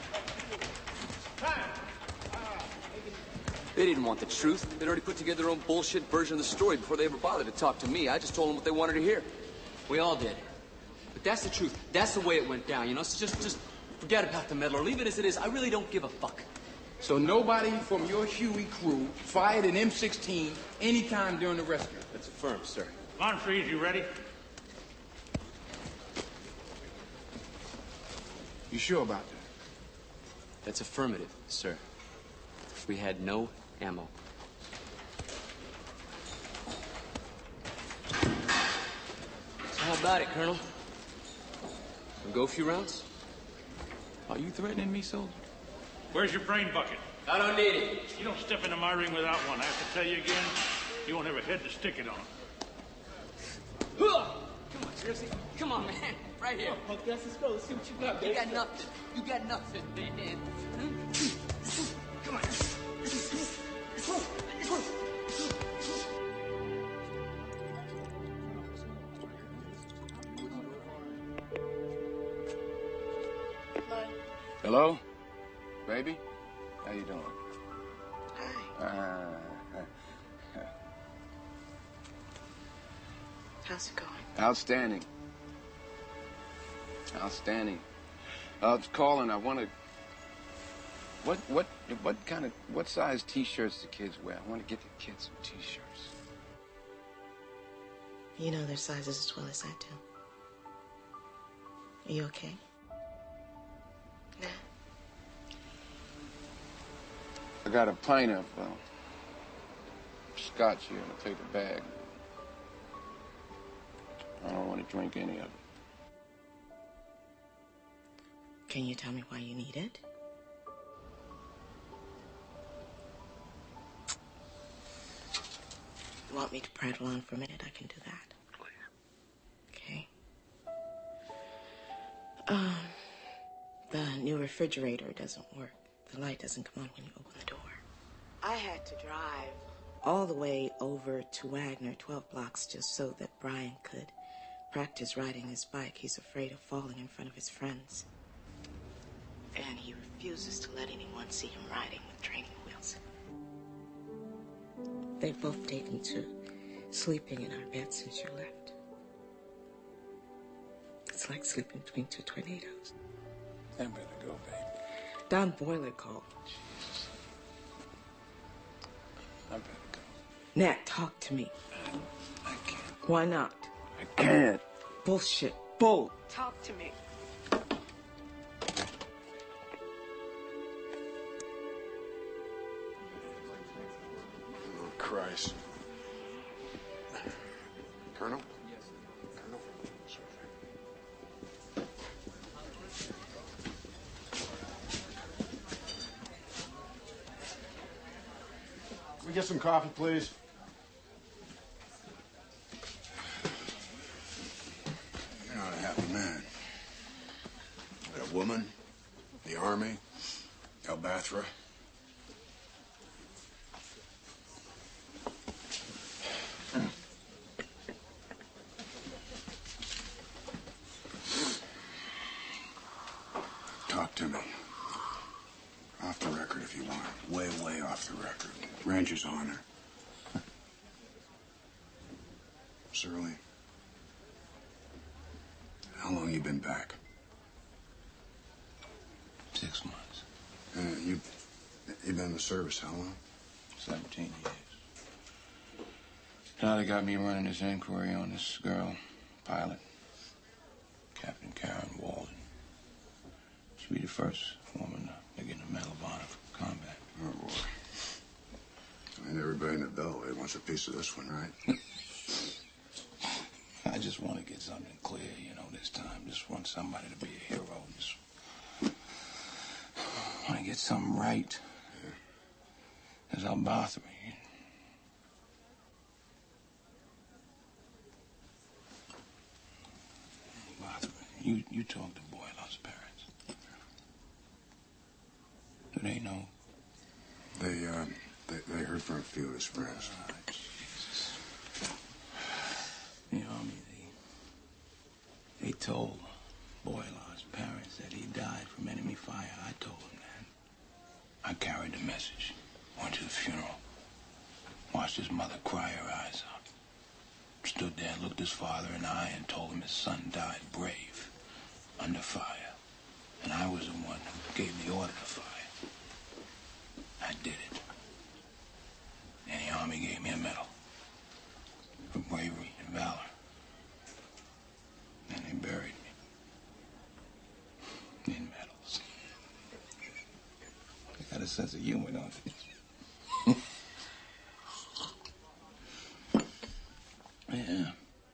They didn't want the truth. They'd already put together their own bullshit version of the story before they ever bothered to talk to me. I just told them what they wanted to hear. We all did. But that's the truth. That's the way it went down, you know? So just, just forget about the medal or leave it as it is. I really don't give a fuck. So nobody from your Huey crew fired an M sixteen anytime during the rescue? That's affirmed, sir. Line freeze, you ready? You sure about that? That's affirmative, sir. We had no ammo. So how about it, Colonel? We'll go a few rounds? Are you threatening me, soldier? Where's your brain bucket? I don't need it. You don't step into my ring without one. I have to tell you again, you won't have a head to stick it on. Come on, seriously? Come on, man. Right here. Oh, guess let's go. Let's see what you got, baby. You got nothing. You got nothing, man. Come on. Hello? Baby? How you doing? Hi. Uh, How's it going? outstanding. Outstanding. I was calling. I want to... What, what, what kind of, what size T-shirts do kids wear? I want to get the kids some T-shirts. You know their sizes as well as I do. Are you okay? Nah. I got a pint of uh, scotch here, and I'll take the bag. I don't want to drink any of it. Can you tell me why you need it? You want me to prattle on for a minute? I can do that. Okay. Um, the new refrigerator doesn't work. The light doesn't come on when you open the door. I had to drive all the way over to Wagner, twelve blocks, just so that Brian could practice riding his bike. He's afraid of falling in front of his friends. And he refuses to let anyone see him riding with training wheels. They've both taken to sleeping in our bed since you left. It's like sleeping between two tornadoes. I better go, baby. Don Boiler called. Jesus. I better go. Nat, talk to me. I, I can't. Why not? I can't. Bullshit. Bull. Talk to me. Oh, Christ. Colonel? Yes, Colonel? Can we get some coffee, please? You're not a happy man. A woman, the army, El Bathra. Talk to me. Off the record if you want. Way, way off the record. Rancher's honor. Surly. How long you been back? Six months. Uh, you, you been in the service how long? Seventeen years. Now they got me running this inquiry on this girl, pilot, Captain Karen Walden. She'll be the first woman to get a Medal of Honor for combat. Oh, boy. I mean, everybody in the Beltway wants a piece of this one, right? I just want to get something clear, you know, this time. Just want somebody to be a hero. Just want to get something right. Yeah. As Al-Bathri. Bathri, you, you talk to Boyla's parents. Do they know? They, uh, they, they heard from a few of his friends. Oh, Jesus. The army They told Boylar's parents that he died from enemy fire. I told them that. I carried the message. Went to the funeral. Watched his mother cry her eyes out. Stood there and looked his father in the eye and told him his son died brave, under fire. And I was the one who gave the order to fire. I did it. And the Army gave me a medal for bravery and valor. And they buried me in medals. They got a sense of humor, don't they? Yeah.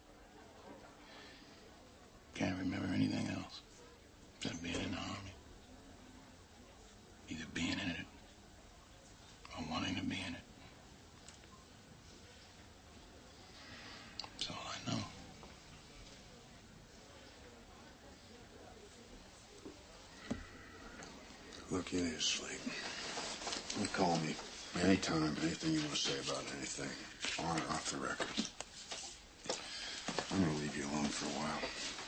Can't remember anything else except being in the Army. Either being in it or wanting to be in it. That's all I know. Look, you need to sleep. You call me anytime, anything you want to say about anything, on or off the record. I'm gonna leave you alone for a while.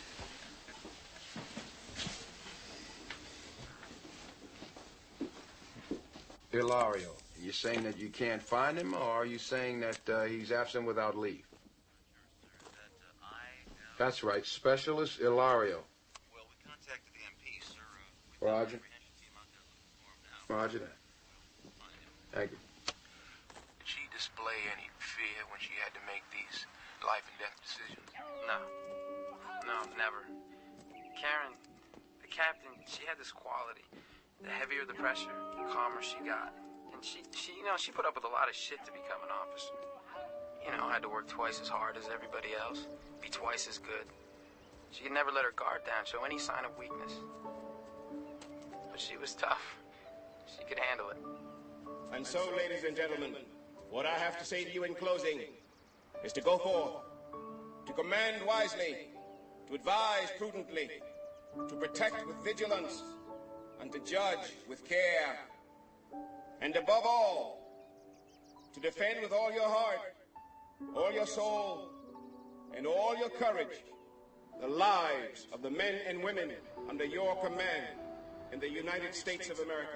Hilario, are you saying that you can't find him, or are you saying that uh, he's absent without leave? That's right, Specialist Hilario. Well, we contacted the M P, sir. Uh, Roger. Roger that. Thank you. Did she display any fear when she had to make these life and death decisions? No. No, never. Karen, the captain, she had this quality. The heavier the pressure, the calmer she got. And she, she, you know, she put up with a lot of shit to become an officer. You know, had to work twice as hard as everybody else, be twice as good. She could never let her guard down, show any sign of weakness. But she was tough. She could handle it. And so, ladies and gentlemen, what I have to say to you in closing is to go forth, to command wisely, to advise prudently, to protect with vigilance, and to judge with care. And above all, to defend with all your heart, all your soul, and all your courage the lives of the men and women under your command in the United States of America.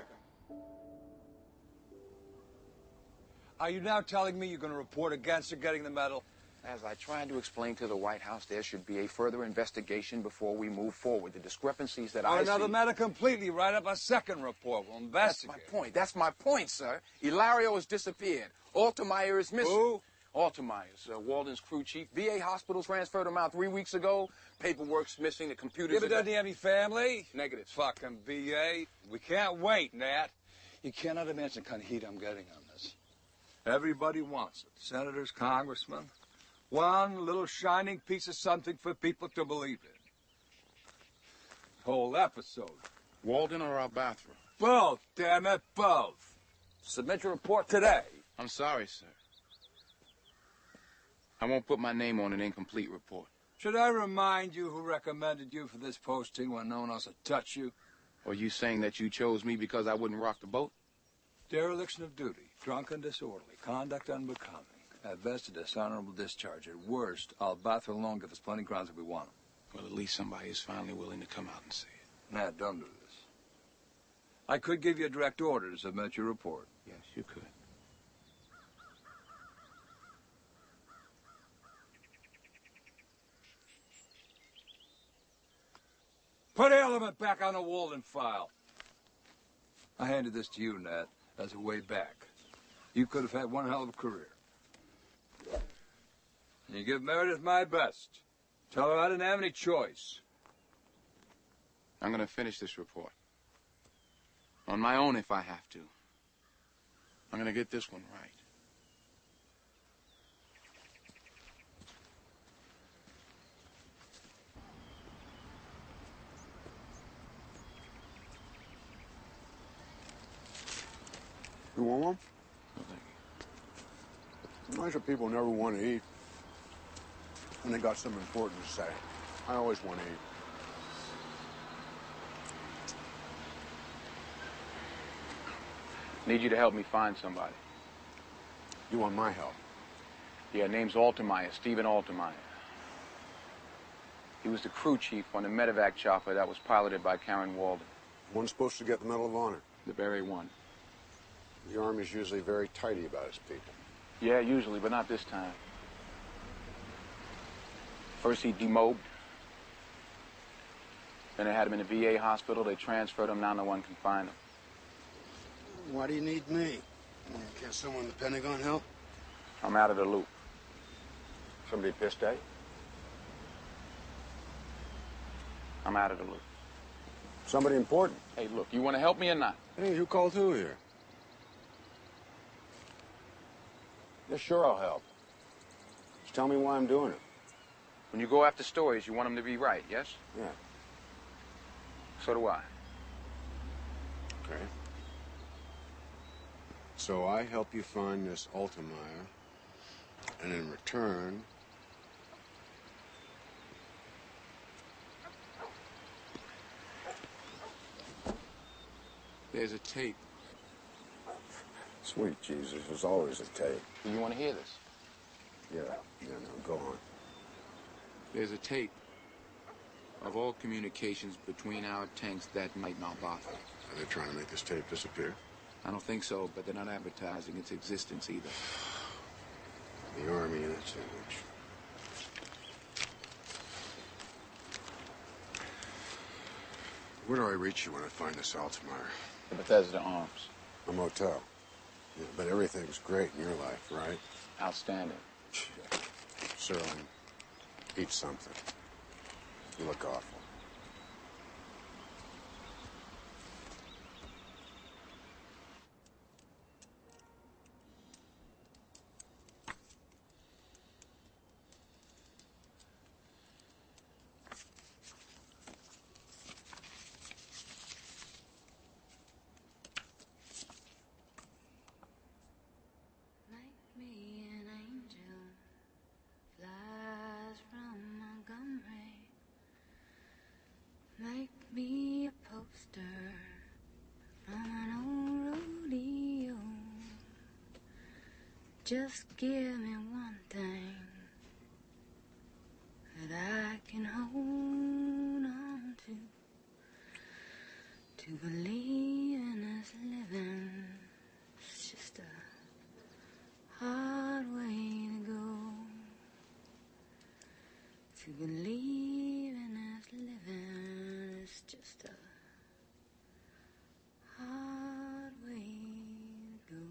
Are you now telling me you're going to report against her getting the medal? As I tried to explain to the White House, there should be a further investigation before we move forward. The discrepancies that I see... another matter completely. Write up a second report. We'll investigate. That's my point. That's my point, sir. Hilario has disappeared. Altemeyer is missing. Who? Altemeyer's uh, Walden's crew chief. V A hospital transferred him out three weeks ago. Paperwork's missing. The computers... You ever done any family? Negative. Fucking V A. We can't wait, Nat. You cannot imagine the kind of heat I'm getting on this. Everybody wants it. Senators, congressmen. One little shining piece of something for people to believe in. Whole episode. Walden or Albathra? Both, damn it, both. Submit your report today. I'm sorry, sir. I won't put my name on an incomplete report. Should I remind you who recommended you for this posting when no one else would touch you? Or you saying that you chose me because I wouldn't rock the boat? Dereliction of duty, drunken disorderly, conduct unbecoming. At best, a dishonorable discharge. At worst, Albathra alone give us plenty of grounds if we want them. Well, at least somebody is finally willing to come out and say it. Nat, don't do this. I could give you a direct order to submit your report. Yes, you could. Put the element back on the Walden file. I handed this to you, Nat, as a way back. You could have had one hell of a career. You give Meredith my best. Tell her I didn't have any choice. I'm going to finish this report. On my own if I have to. I'm going to get this one right. You want one? Why should people never want to eat when they got something important to say? I always want to eat. Need you to help me find somebody. You want my help? Yeah, name's Altemeyer, Stephen Altemeyer. He was the crew chief on the medevac chopper that was piloted by Karen Walden. One's supposed to get the Medal of Honor. The very one. The Army's usually very tidy about its people. Yeah, usually, but not this time. First he demobbed. Then they had him in a V A hospital. They transferred him. Now no one can find him. Why do you need me? Can't someone in the Pentagon help? I'm out of the loop. Somebody pissed at you? I'm out of the loop. Somebody important? Hey, look, you want to help me or not? Hey, who called who here? Yeah, sure I'll help. Just tell me why I'm doing it. When you go after stories, you want them to be right, yes? Yeah. So do I. Okay. So I help you find this Altemeyer, and in return, there's a tape. Sweet Jesus, there's always a tape. Do you want to hear this? Yeah, yeah, no, go on. There's a tape of all communications between our tanks that night in Albatha. Are they trying to make this tape disappear? I don't think so, but they're not advertising its existence either. The Army and its image. Where do I reach you when I find this Altemeyer? The Bethesda Arms. A motel. Yeah, but everything's great in your life, right? Outstanding. Serling, eat something. You look awful. Make me a poster from an old rodeo. Just give me one thing that I can hold on to. To believe in us living, it's just a hard way to go. To believe in us living, it's just a hard way to go.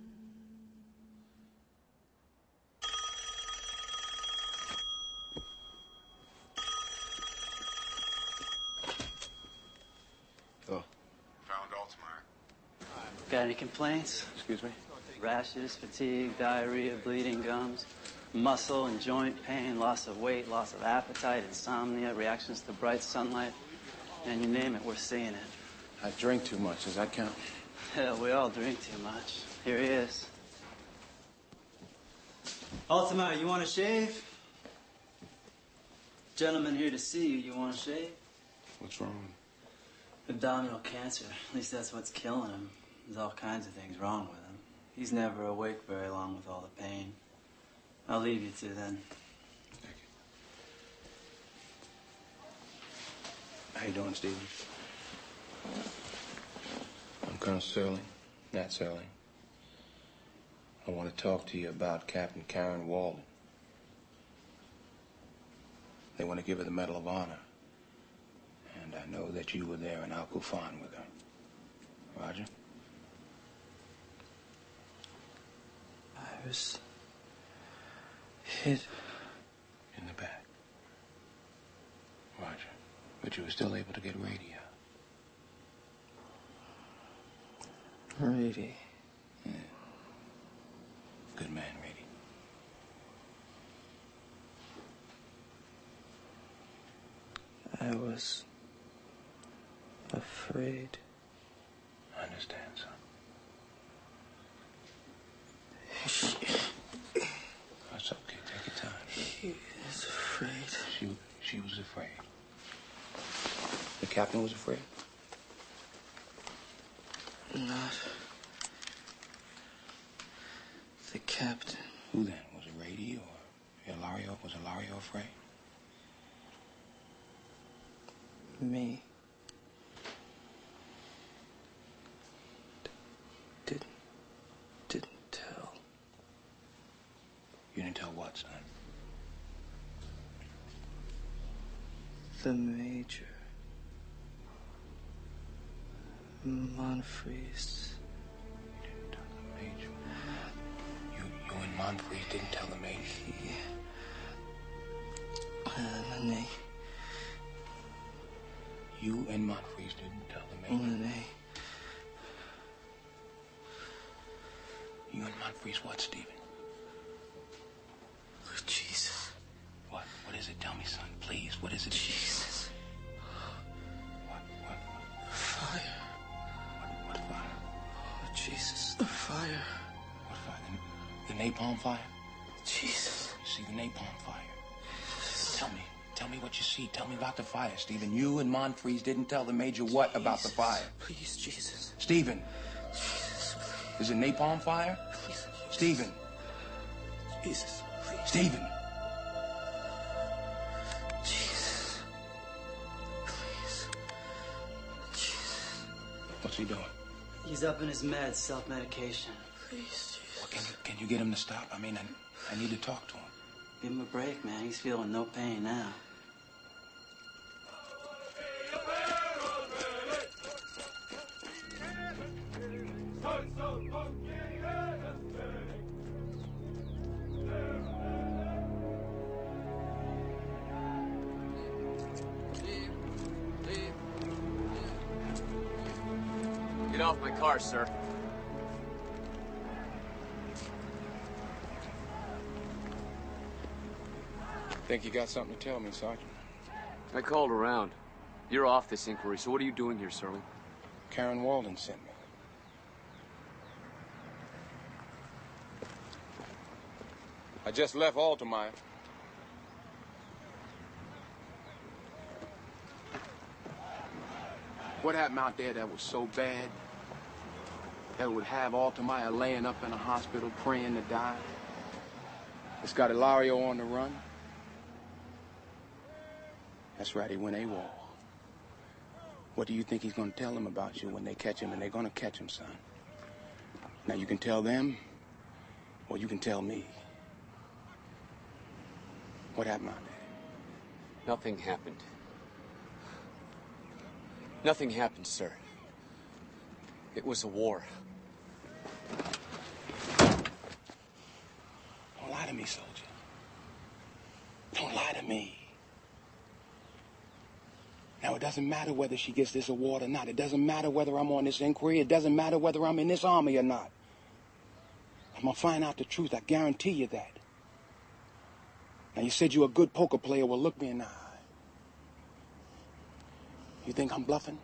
Oh. Found Altemeyer. Got any complaints? Excuse me? Rashes, fatigue, diarrhea, bleeding gums, muscle and joint pain, loss of weight, loss of appetite, insomnia, reactions to bright sunlight. And you name it, we're seeing it. I drink too much. Does that count? Hell, we all drink too much. Here he is. Altemeyer, you want to shave? Gentleman here to see you. You want to shave? What's wrong? Abdominal cancer. At least that's what's killing him. There's all kinds of things wrong with him. He's never awake very long with all the pain. I'll leave you two then. Thank you. How you doing, Stephen? I'm Colonel Serling, Nat Serling. I want to talk to you about Captain Karen Walden. They want to give her the Medal of Honor. And I know that you were there in Al Kufan with her. Roger? I was hit in the back. Roger. But you were still able to get radio. Rady. Yeah. Good man, Rady. I was afraid. I understand, son. That's okay. Take your time. He is afraid. She, she was afraid. The captain was afraid? Not the captain. Who then? Was it Rady or Ilario? Was Ilario afraid? me. Didn't, didn't tell. You didn't tell what, son? The Major. Monfreeze. You didn't tell the Major. You, you and Monfreeze didn't tell the Major. He, uh, Nene. You and Monfreeze didn't tell the Major. Nene. You and Monfreeze what, Stephen? Oh, Jesus. What? What is it? Tell me, son. Please. What is it? Jesus. What? What? Fire. What, what fire? Oh, Jesus. The fire. What fire? The, the napalm fire? Jesus. You see the napalm fire? Tell me. Tell me what you see. Tell me about the fire, Stephen. You and Monfreeze didn't tell the Major what Jesus. about the fire? Please, Jesus. Stephen. Jesus, Is please. it napalm fire? Please. Stephen. Jesus, please. Stephen. Jesus. Please. Jesus. What's he doing? He's up in his meds, self-medication. Please, Jesus. Well, can you can you get him to stop? I mean, I, I need to talk to him. Give him a break, man. He's feeling no pain now. Get off my car, sir. Think you got something to tell me, Sergeant? I called around. You're off this inquiry, so what are you doing here, Serling? Karen Walden sent me. I just left Altamire. What happened out there that was so bad that would have Altamire laying up in a hospital praying to die? It's got Ilario on the run. That's right, he went AWOL. What do you think he's going to tell them about you when they catch him? And they're going to catch him, son. Now, you can tell them, or you can tell me. What happened out there? Nothing happened. Nothing happened, sir. It was a war. Don't lie to me, soldier. Don't lie to me. Now, it doesn't matter whether she gets this award or not. It doesn't matter whether I'm on this inquiry. It doesn't matter whether I'm in this army or not. I'm going to find out the truth. I guarantee you that. Now, you said you're a good poker player. Well, look me in the eye. You think I'm bluffing?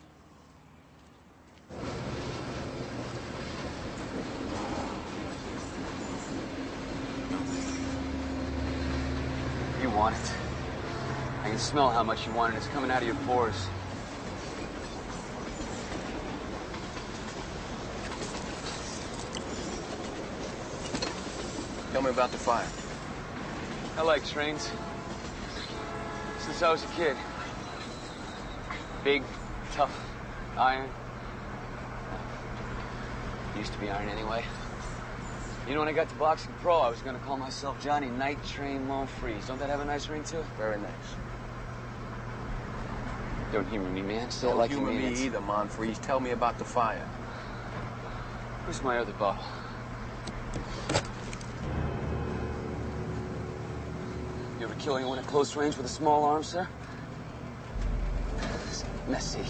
You want it. I can smell how much you want it. It's coming out of your pores. Tell me about the fire. I like trains. Since I was a kid. Big, tough, iron. Used to be iron anyway. You know, when I got to boxing pro, I was gonna call myself Johnny Night Train Monfreeze. Don't that have a nice ring to it? Very nice. Don't humor me, man. Say it Don't like you humor mean me it. either, Monfreeze. Tell me about the fire. Where's my other bottle? You ever kill anyone at close range with a small arm, sir? It's messy.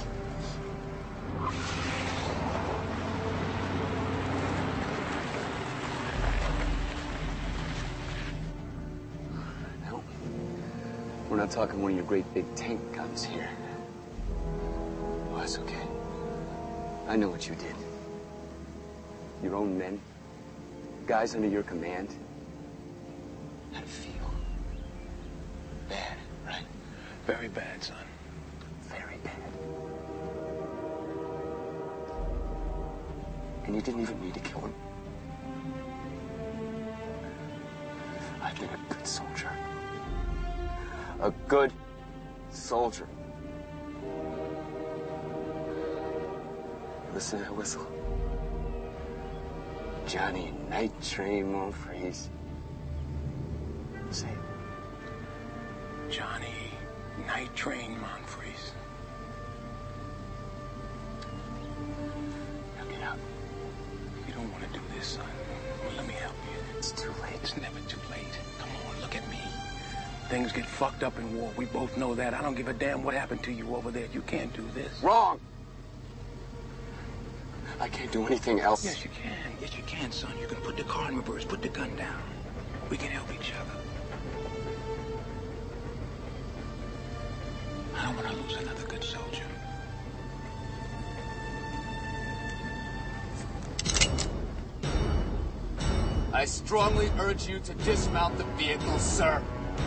No. We're not talking one of your great big tank guns here. Oh, that's okay. I know what you did. Your own men, guys under your command, how'd it feel? Bad, right? Very bad, son. Very bad. And you didn't even need to kill him. I've been a good soldier. A good soldier. Listen to that whistle. Johnny Night Train Monfries. Say it. Johnny Night Train Monfries. Now get up. You don't want to do this, son. Well, let me help you. It's too late. It's never too late. Come on, look at me. Things get fucked up in war. We both know that. I don't give a damn what happened to you over there. You can't do this. Wrong! I can't do anything else. Yes, you can. Yes, you can, son. You can put the car in reverse. Put the gun down. We can help each other. I don't want to lose another good soldier. I strongly urge you to dismount the vehicle, sir.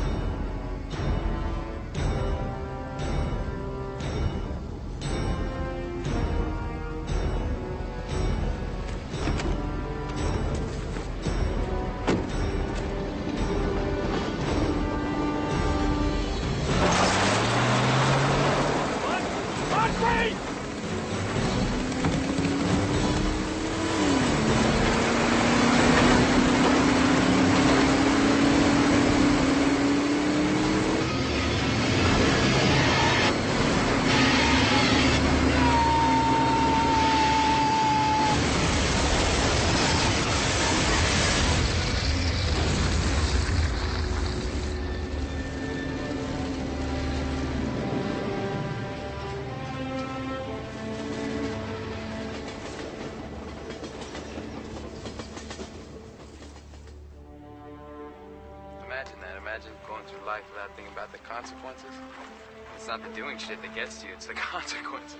Imagine that. Imagine going through life without thinking about the consequences. It's not the doing shit that gets to you, it's the consequences.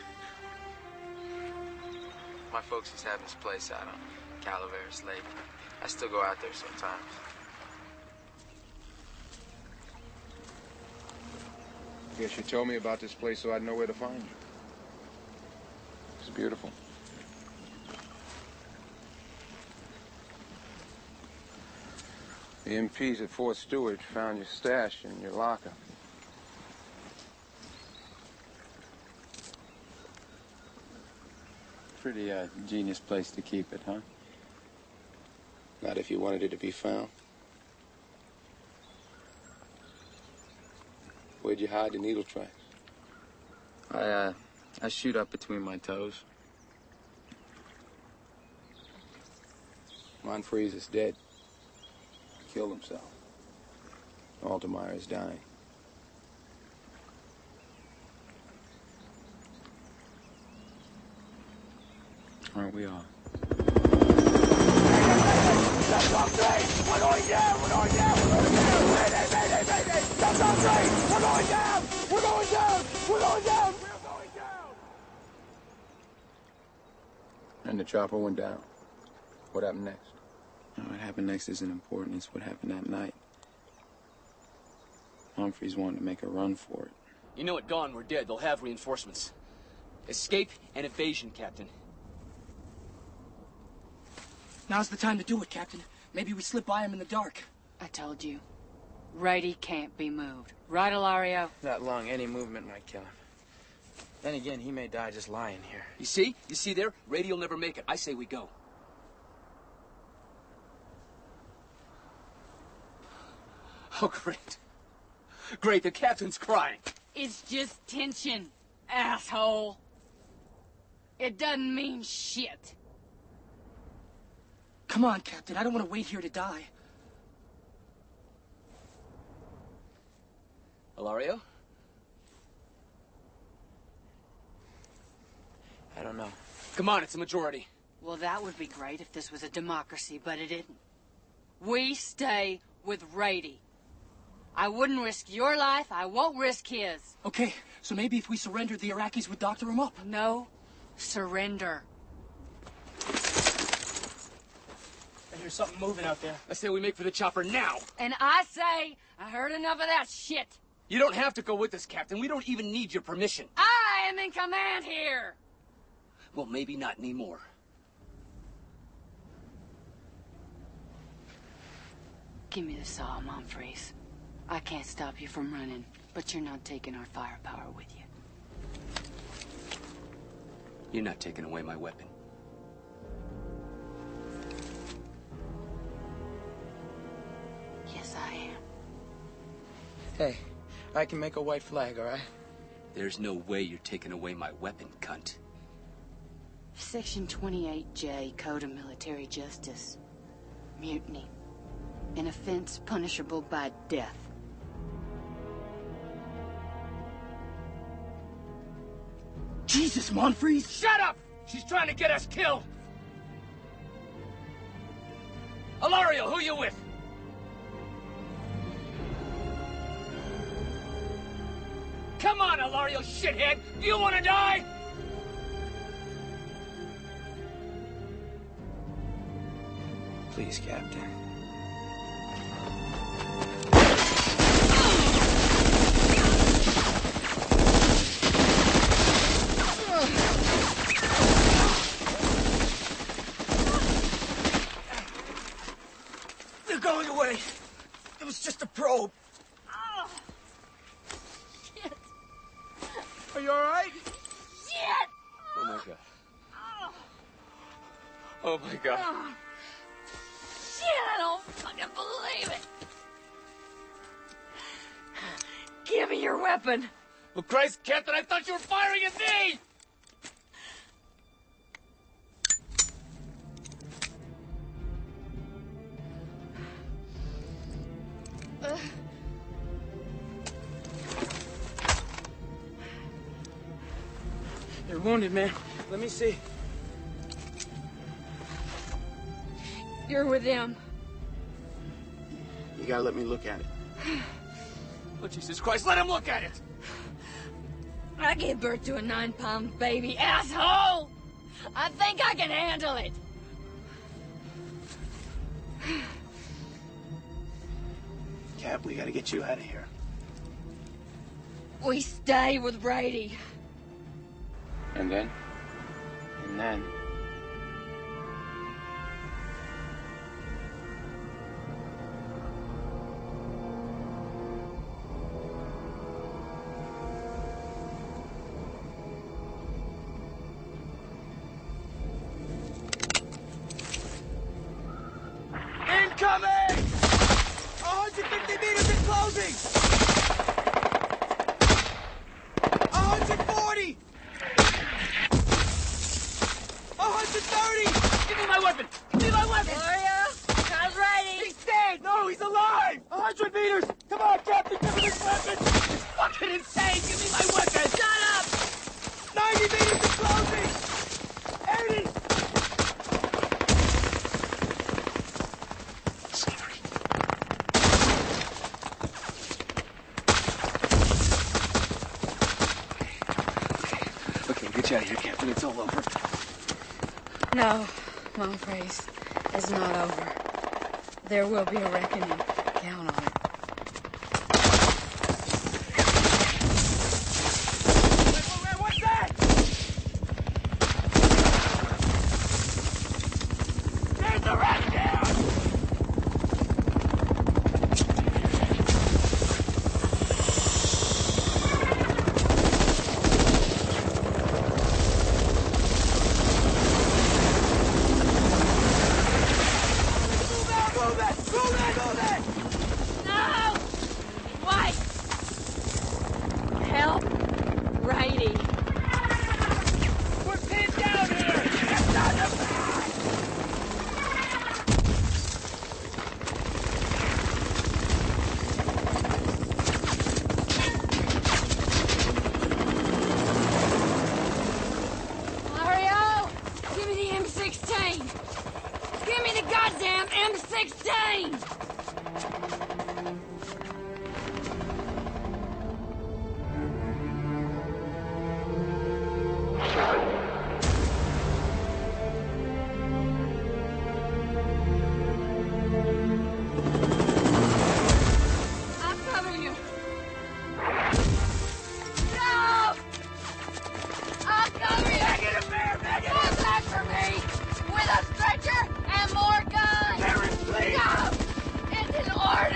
My folks used to have this place out on Calaveras Lake. I still go out there sometimes. Guess you told me about this place so I'd know where to find you. It's beautiful. The M Ps at Fort Stewart found your stash in your locker. Pretty uh, genius place to keep it, huh? Not if you wanted it to be found. Where'd you hide the needle tracks? I, uh, I shoot up between my toes. Monfries is dead. Killed himself. Altemeyer is dying. Aren't we all? That's our train! We're going down! We're going down! We're going down! Mayday! Mayday! Mayday! That's our train! We're going down! We're going down! We're going down! We're going down! And the chopper went down. What happened next? No, what happened next isn't important. It's what happened that night. Humphreys wanted to make a run for it. You know at dawn we're dead. They'll have reinforcements. Escape and evasion, Captain. Now's the time to do it, Captain. Maybe we slip by him in the dark. I told you. Righty can't be moved. Right, Ilario? That long, any movement might kill him. Then again, he may die just lying here. You see? You see there? Rady'll never make it. I say we go. Oh, great. Great, the captain's crying. It's just tension, asshole. It doesn't mean shit. Come on, Captain. I don't want to wait here to die. Ilario? I don't know. Come on, it's a majority. Well, that would be great if this was a democracy, but it isn't. We stay with Rady. I wouldn't risk your life. I won't risk his. Okay, so maybe if we surrendered, the Iraqis would doctor him up. No. Surrender. I hear something moving out there. I say we make for the chopper now. And I say, I heard enough of that shit. You don't have to go with us, Captain. We don't even need your permission. I am in command here. Well, maybe not anymore. Give me the saw, Humphreys. I can't stop you from running, but you're not taking our firepower with you. You're not taking away my weapon. Yes, I am. Hey, I can make a white flag, all right? There's no way you're taking away my weapon, cunt. Section twenty-eight J, Code of Military Justice. Mutiny. An offense punishable by death. Jesus, Monfries! Shut up! She's trying to get us killed! Ilario, who you with? Come on, Ilario, shithead! Do you want to die? Please, Captain. They're going away. It was just a probe. Oh. Shit. Are you all right? Shit! Oh, my God. Oh. Oh, my God. Oh. Shit, I don't fucking believe it. Give me your weapon. Well, Christ, Captain, I thought you were firing at me! Uh. You're wounded, man. Let me see. You're with them. You gotta let me look at it. Oh, Jesus Christ, let him look at it! I gave birth to a nine-pound baby, asshole! I think I can handle it. Cap, we gotta get you out of here. We stay with Brady. And then? And then? Incoming! one hundred fifty meters in closing! one hundred forty! one hundred thirty! Give me my weapon! Give me my weapon! Gloria, how's Brady? He's dead! No, he's alive! one hundred meters! Come on, Captain, give me this weapon! It's fucking insane! Give me my weapon! Shut up! ninety meters in closing! eighty! Get you out of here, Captain. It's all over. No, Monfries, it's not over. There will be a reckoning. Count on it. Wait, wait, wait, what's that? There's the rat down! No! Wait! Help Brady. We're pinned down here! It's not the back! Mario! Give me the M sixteen! Give me the goddamn M sixteen! I'll cover you. No! I'll cover you! Megan, a bear, Megan! Come back for me! With a stretcher and more guns! Karen, please! No! It's an order!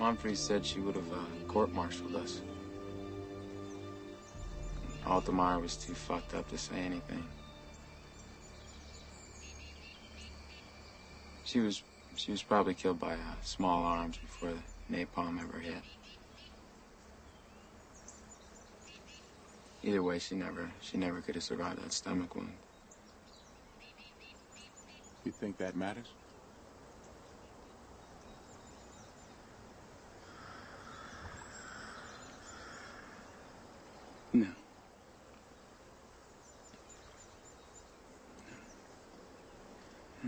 Humphreys said she would have uh, court-martialed us. Altamar was too fucked up to say anything. She was she was probably killed by uh, small arms before the napalm ever hit. Either way, she never she never could have survived that stomach wound. You think that matters? No. Hmm.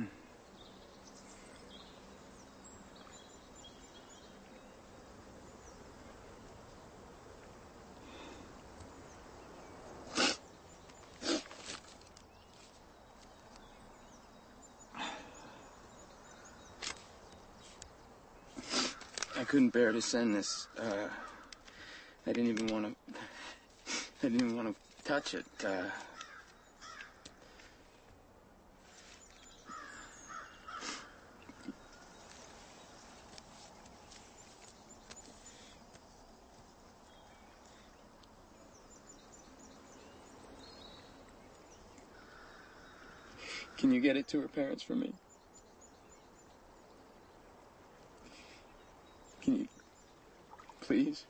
I couldn't bear to send this. Uh, I didn't even want to. I didn't even want to touch it. Uh, Can you get it to her parents for me? Can you, please?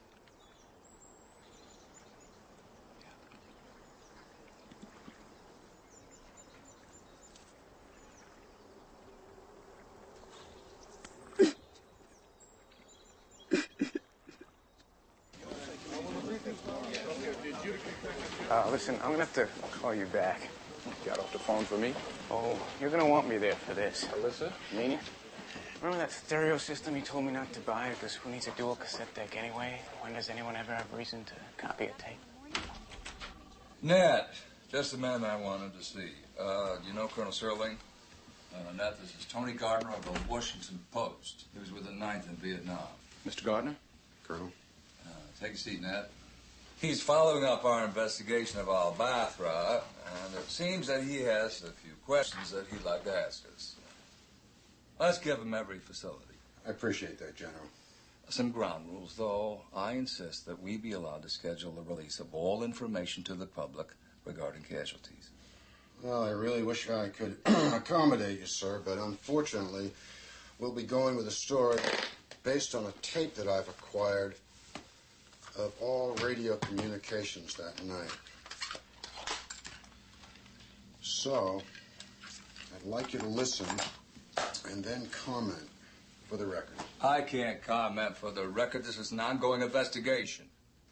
Uh, listen, I'm gonna have to call you back. Got off the phone for me? Oh, you're gonna want me there for this. Alyssa? Mean it? Remember that stereo system you told me not to buy because who needs a dual cassette deck anyway? When does anyone ever have reason to copy a tape? Ned, just the man I wanted to see. Uh, do you know Colonel Serling? Uh, Ned, this is Tony Gardner of the Washington Post. He was with the ninth in Vietnam. Mister Gardner? Colonel. Uh, take a seat, Ned. He's following up our investigation of Al-Bathra, and it seems that he has a few questions that he'd like to ask us. Let's give him every facility. I appreciate that, General. Some ground rules, though. I insist that we be allowed to schedule the release of all information to the public regarding casualties. Well, I really wish I could accommodate you, sir, but unfortunately, we'll be going with a story based on a tape that I've acquired of all radio communications that night. So, I'd like you to listen and then comment for the record. I can't comment for the record. This is an ongoing investigation.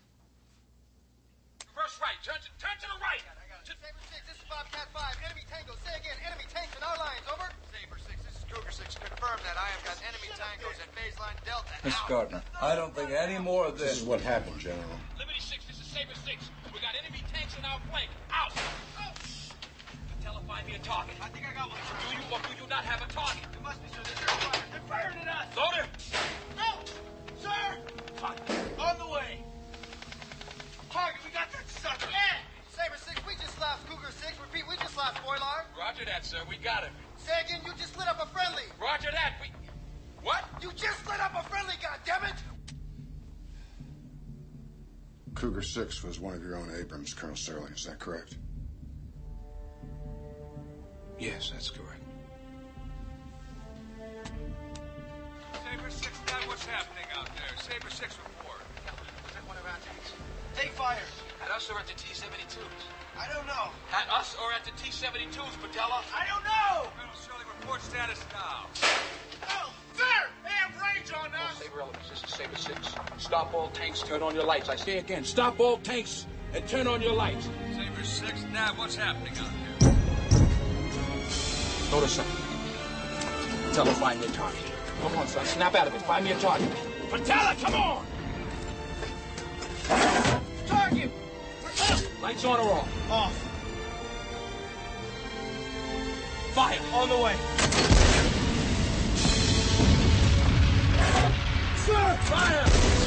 First right. Turn to, turn to the right. Saber six, this is Bobcat five. Enemy Tango. Say again. Enemy tanks in our lines. Over. Saber six, this is Cougar six. Confirm that I have got enemy tangos at baseline Delta. Mister Gardner, I don't think any more of this... This is what happened, General. Liberty six, this is Saber six. We got enemy tanks in our flank. Out. Oh. Tell them find me a target. I think I got one. Do you or do you not have a target? It must be, sir. They're firing. They're firing at us. Loader. No. Sir. On the way. Target, we got that sucker. Yeah. Saber six, we just lost Cougar six. Repeat, we just lost Boilar. Roger that, sir. We got him. Say again, you just lit up a friendly. Roger that. We... What? You just lit up a friendly, goddammit! Cougar six was one of your own Abrams, Colonel Serling. Is that correct? Yes, that's correct. Saber six, Dad, what's happening out there? Saber six report. Is that one of our tanks? Take fire. At us or at the T seventy-twos? I don't know. At us or at the T seventy-twos, Patella? I don't know! Colonel Shirley, report status now. Oh, sir! They have range on us! Oh, Saber elements, this is Saber six. Stop all tanks, turn on your lights. I say again, stop all tanks and turn on your lights. Saber six, Nav, what's happening out here? Notice something. Tell them find me a target. Come on, son, snap out of it. Find me a target. Patella, come on! Target! Lights on or off? Off. Fire! On the way. Sir! Fire!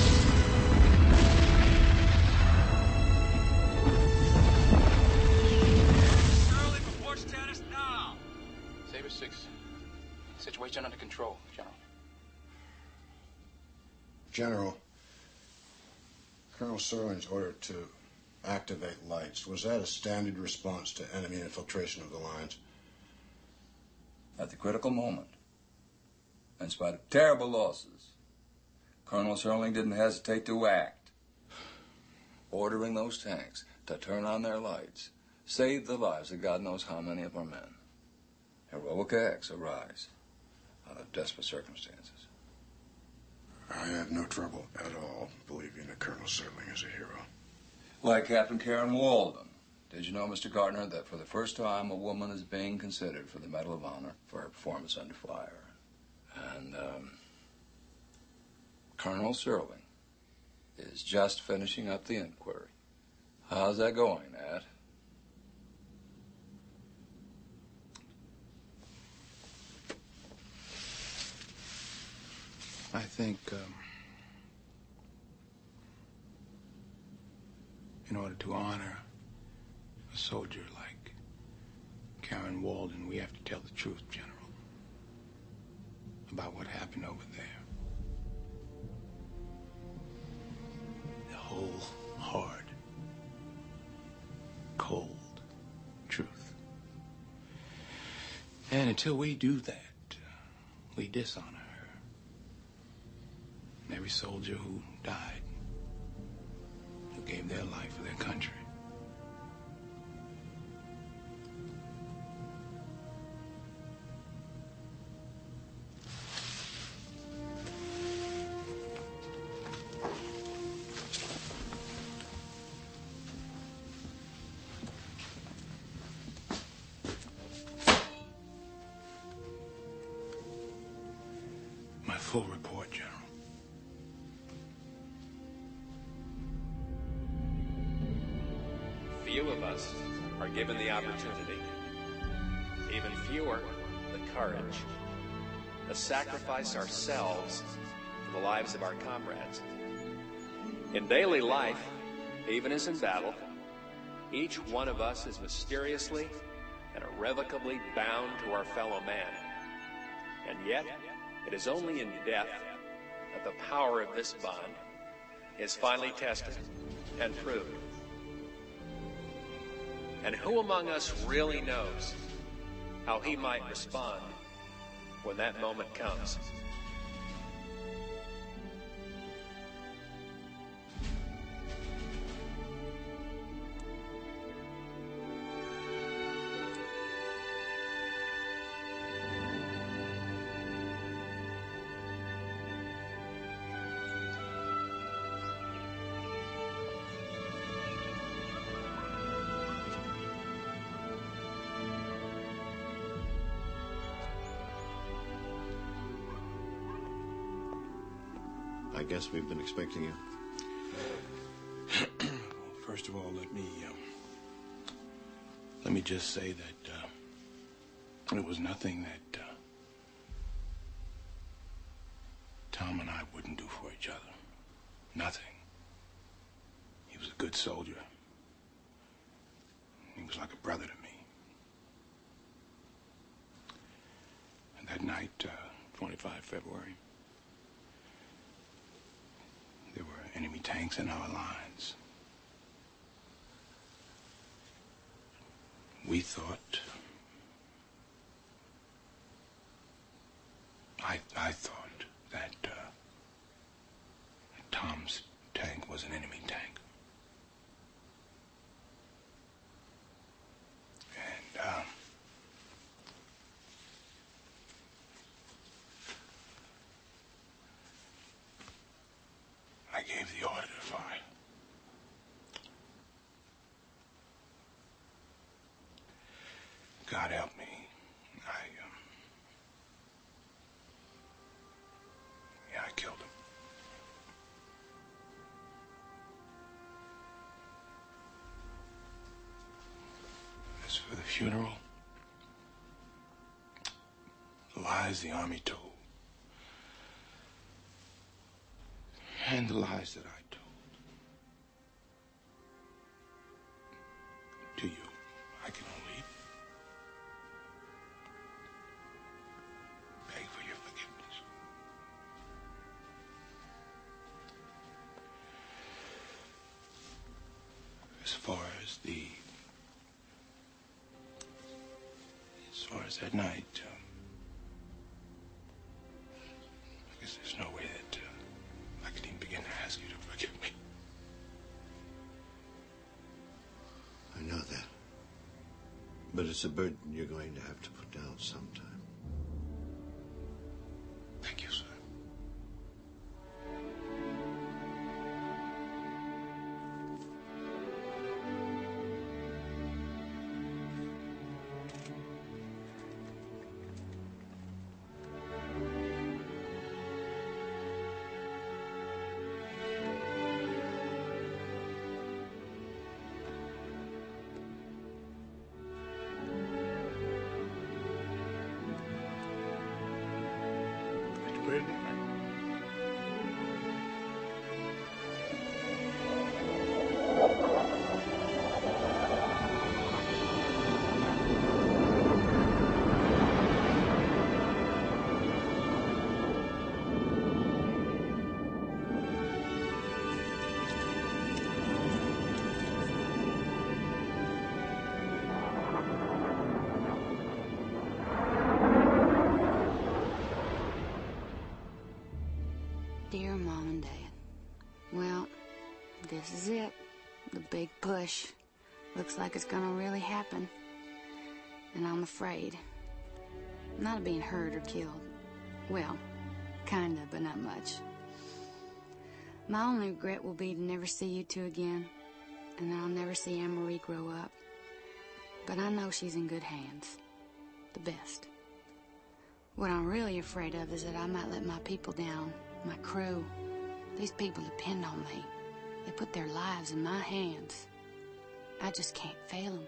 Shirley, report status now. Saber six. Situation under control, General. General, Colonel Serling's order to activate lights, was that a standard response to enemy infiltration of the lines? At the critical moment, in spite of terrible losses, Colonel Serling didn't hesitate to act. Ordering those tanks to turn on their lights saved the lives of God knows how many of our men. Heroic acts arise out of desperate circumstances. I have no trouble at all believing that Colonel Serling is a hero. Like Captain Karen Walden. Did you know, Mister Gardner, that for the first time a woman is being considered for the Medal of Honor for her performance under fire? And, um, Colonel Serling is just finishing up the inquiry. How's that going, Nat? I think, um, in order to honor a soldier like Karen Walden, we have to tell the truth, General, about what happened over there. The whole hard, cold truth. And until we do that, we dishonor her. And every soldier who died, who gave their life for their country. My full report, General. Few of us are given the opportunity, even fewer the courage, to sacrifice ourselves for the lives of our comrades. In daily life, even as in battle, each one of us is mysteriously and irrevocably bound to our fellow man. And yet, it is only in death that the power of this bond is finally tested and proved. And who among us really knows how he might respond when that moment comes? I guess we've been expecting you. First of all, let me um, let me just say that uh, it was nothing that uh, Tom and I wouldn't do for each other. Nothing. He was a good soldier. He was like a brother to me. And that night, uh, twenty-fifth of February, there were enemy tanks in our lines. We thought, I, I thought that uh, Tom's tank was an enemy tank. And, uh, I gave the order to fire. God help me. I, um, yeah, I killed him. As for the funeral, the lies the Army told, and the lies that I told to you, I can only beg for your forgiveness. far as the... As far as that night, um, I guess there's no way that uh, I could even begin to ask you to forgive me. I know that. But it's a burden you're going to have to put down sometime. Thank you, sir. Dear Mom and Dad, well, this is it. The big push. Looks like it's gonna really happen. And I'm afraid. Not of being hurt or killed. Well, kinda, but not much. My only regret will be to never see you two again. And I'll never see Anne-Marie grow up. But I know she's in good hands. The best. What I'm really afraid of is that I might let my people down. My crew. These people depend on me. They put their lives in my hands. I just can't fail them.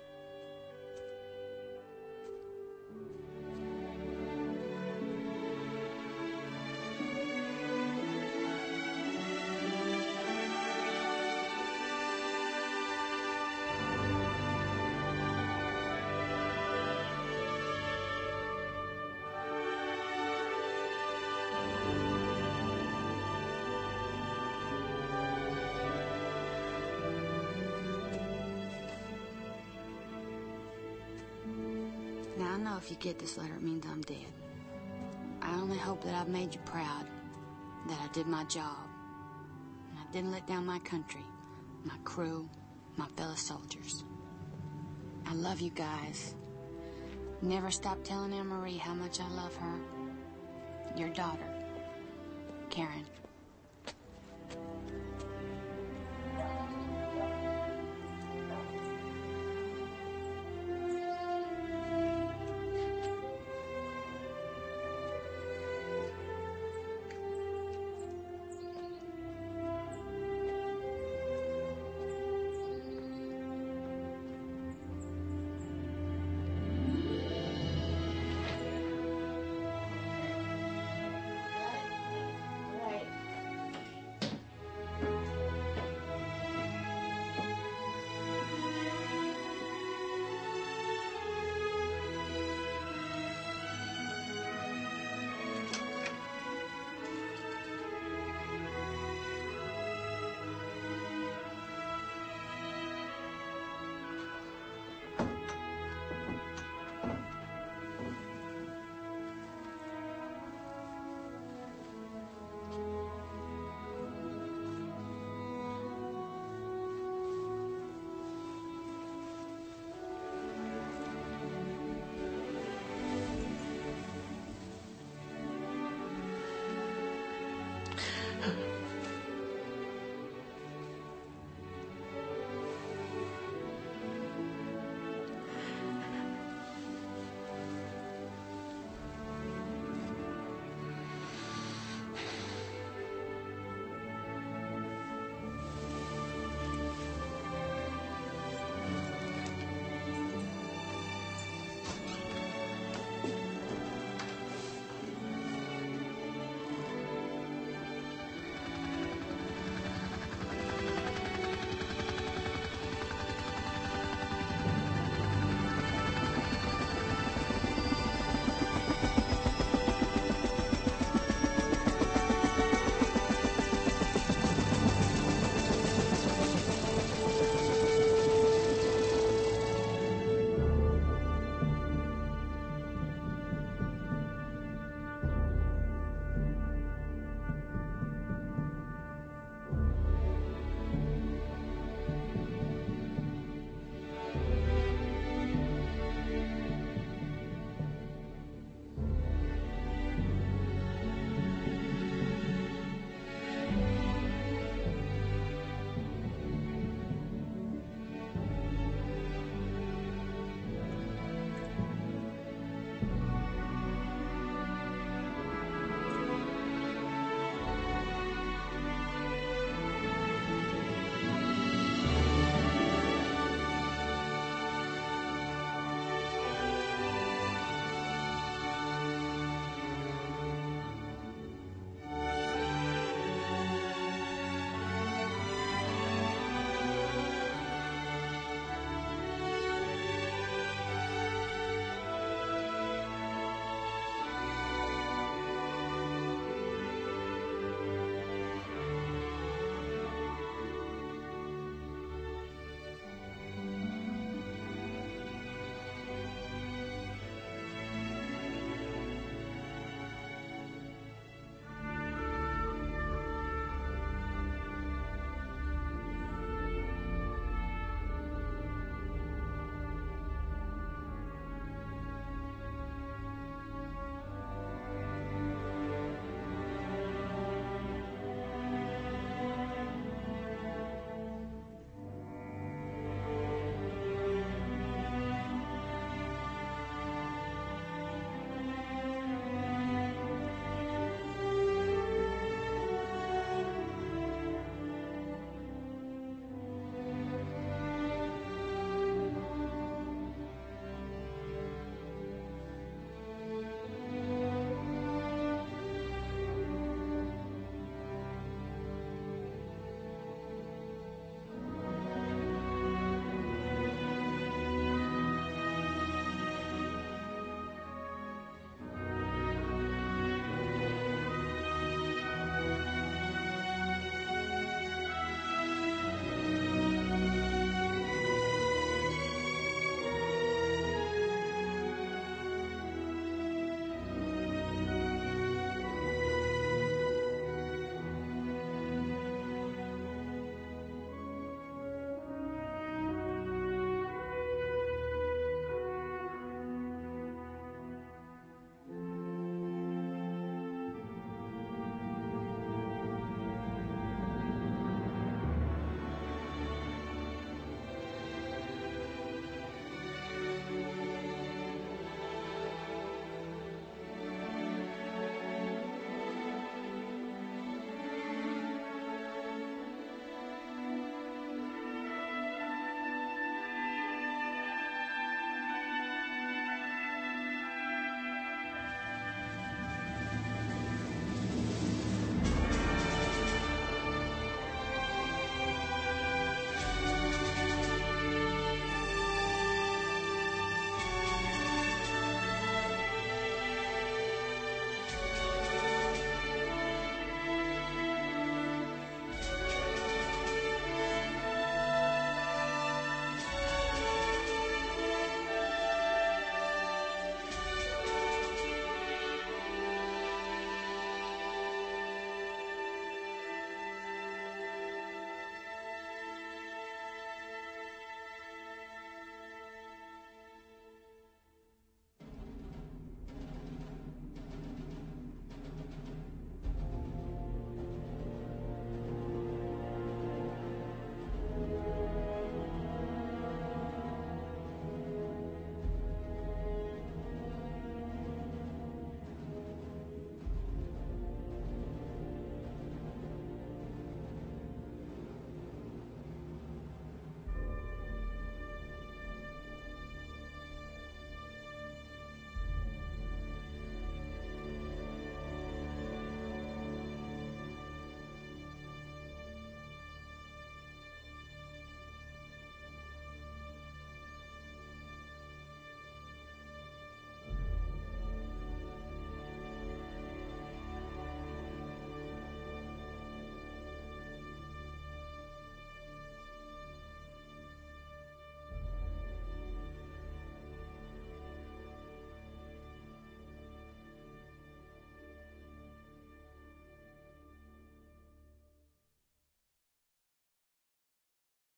Now, I know if you get this letter, it means I'm dead. I only hope that I've made you proud, that I did my job, and I didn't let down my country, my crew, my fellow soldiers. I love you guys. Never stop telling Anne-Marie how much I love her. Your daughter, Karen.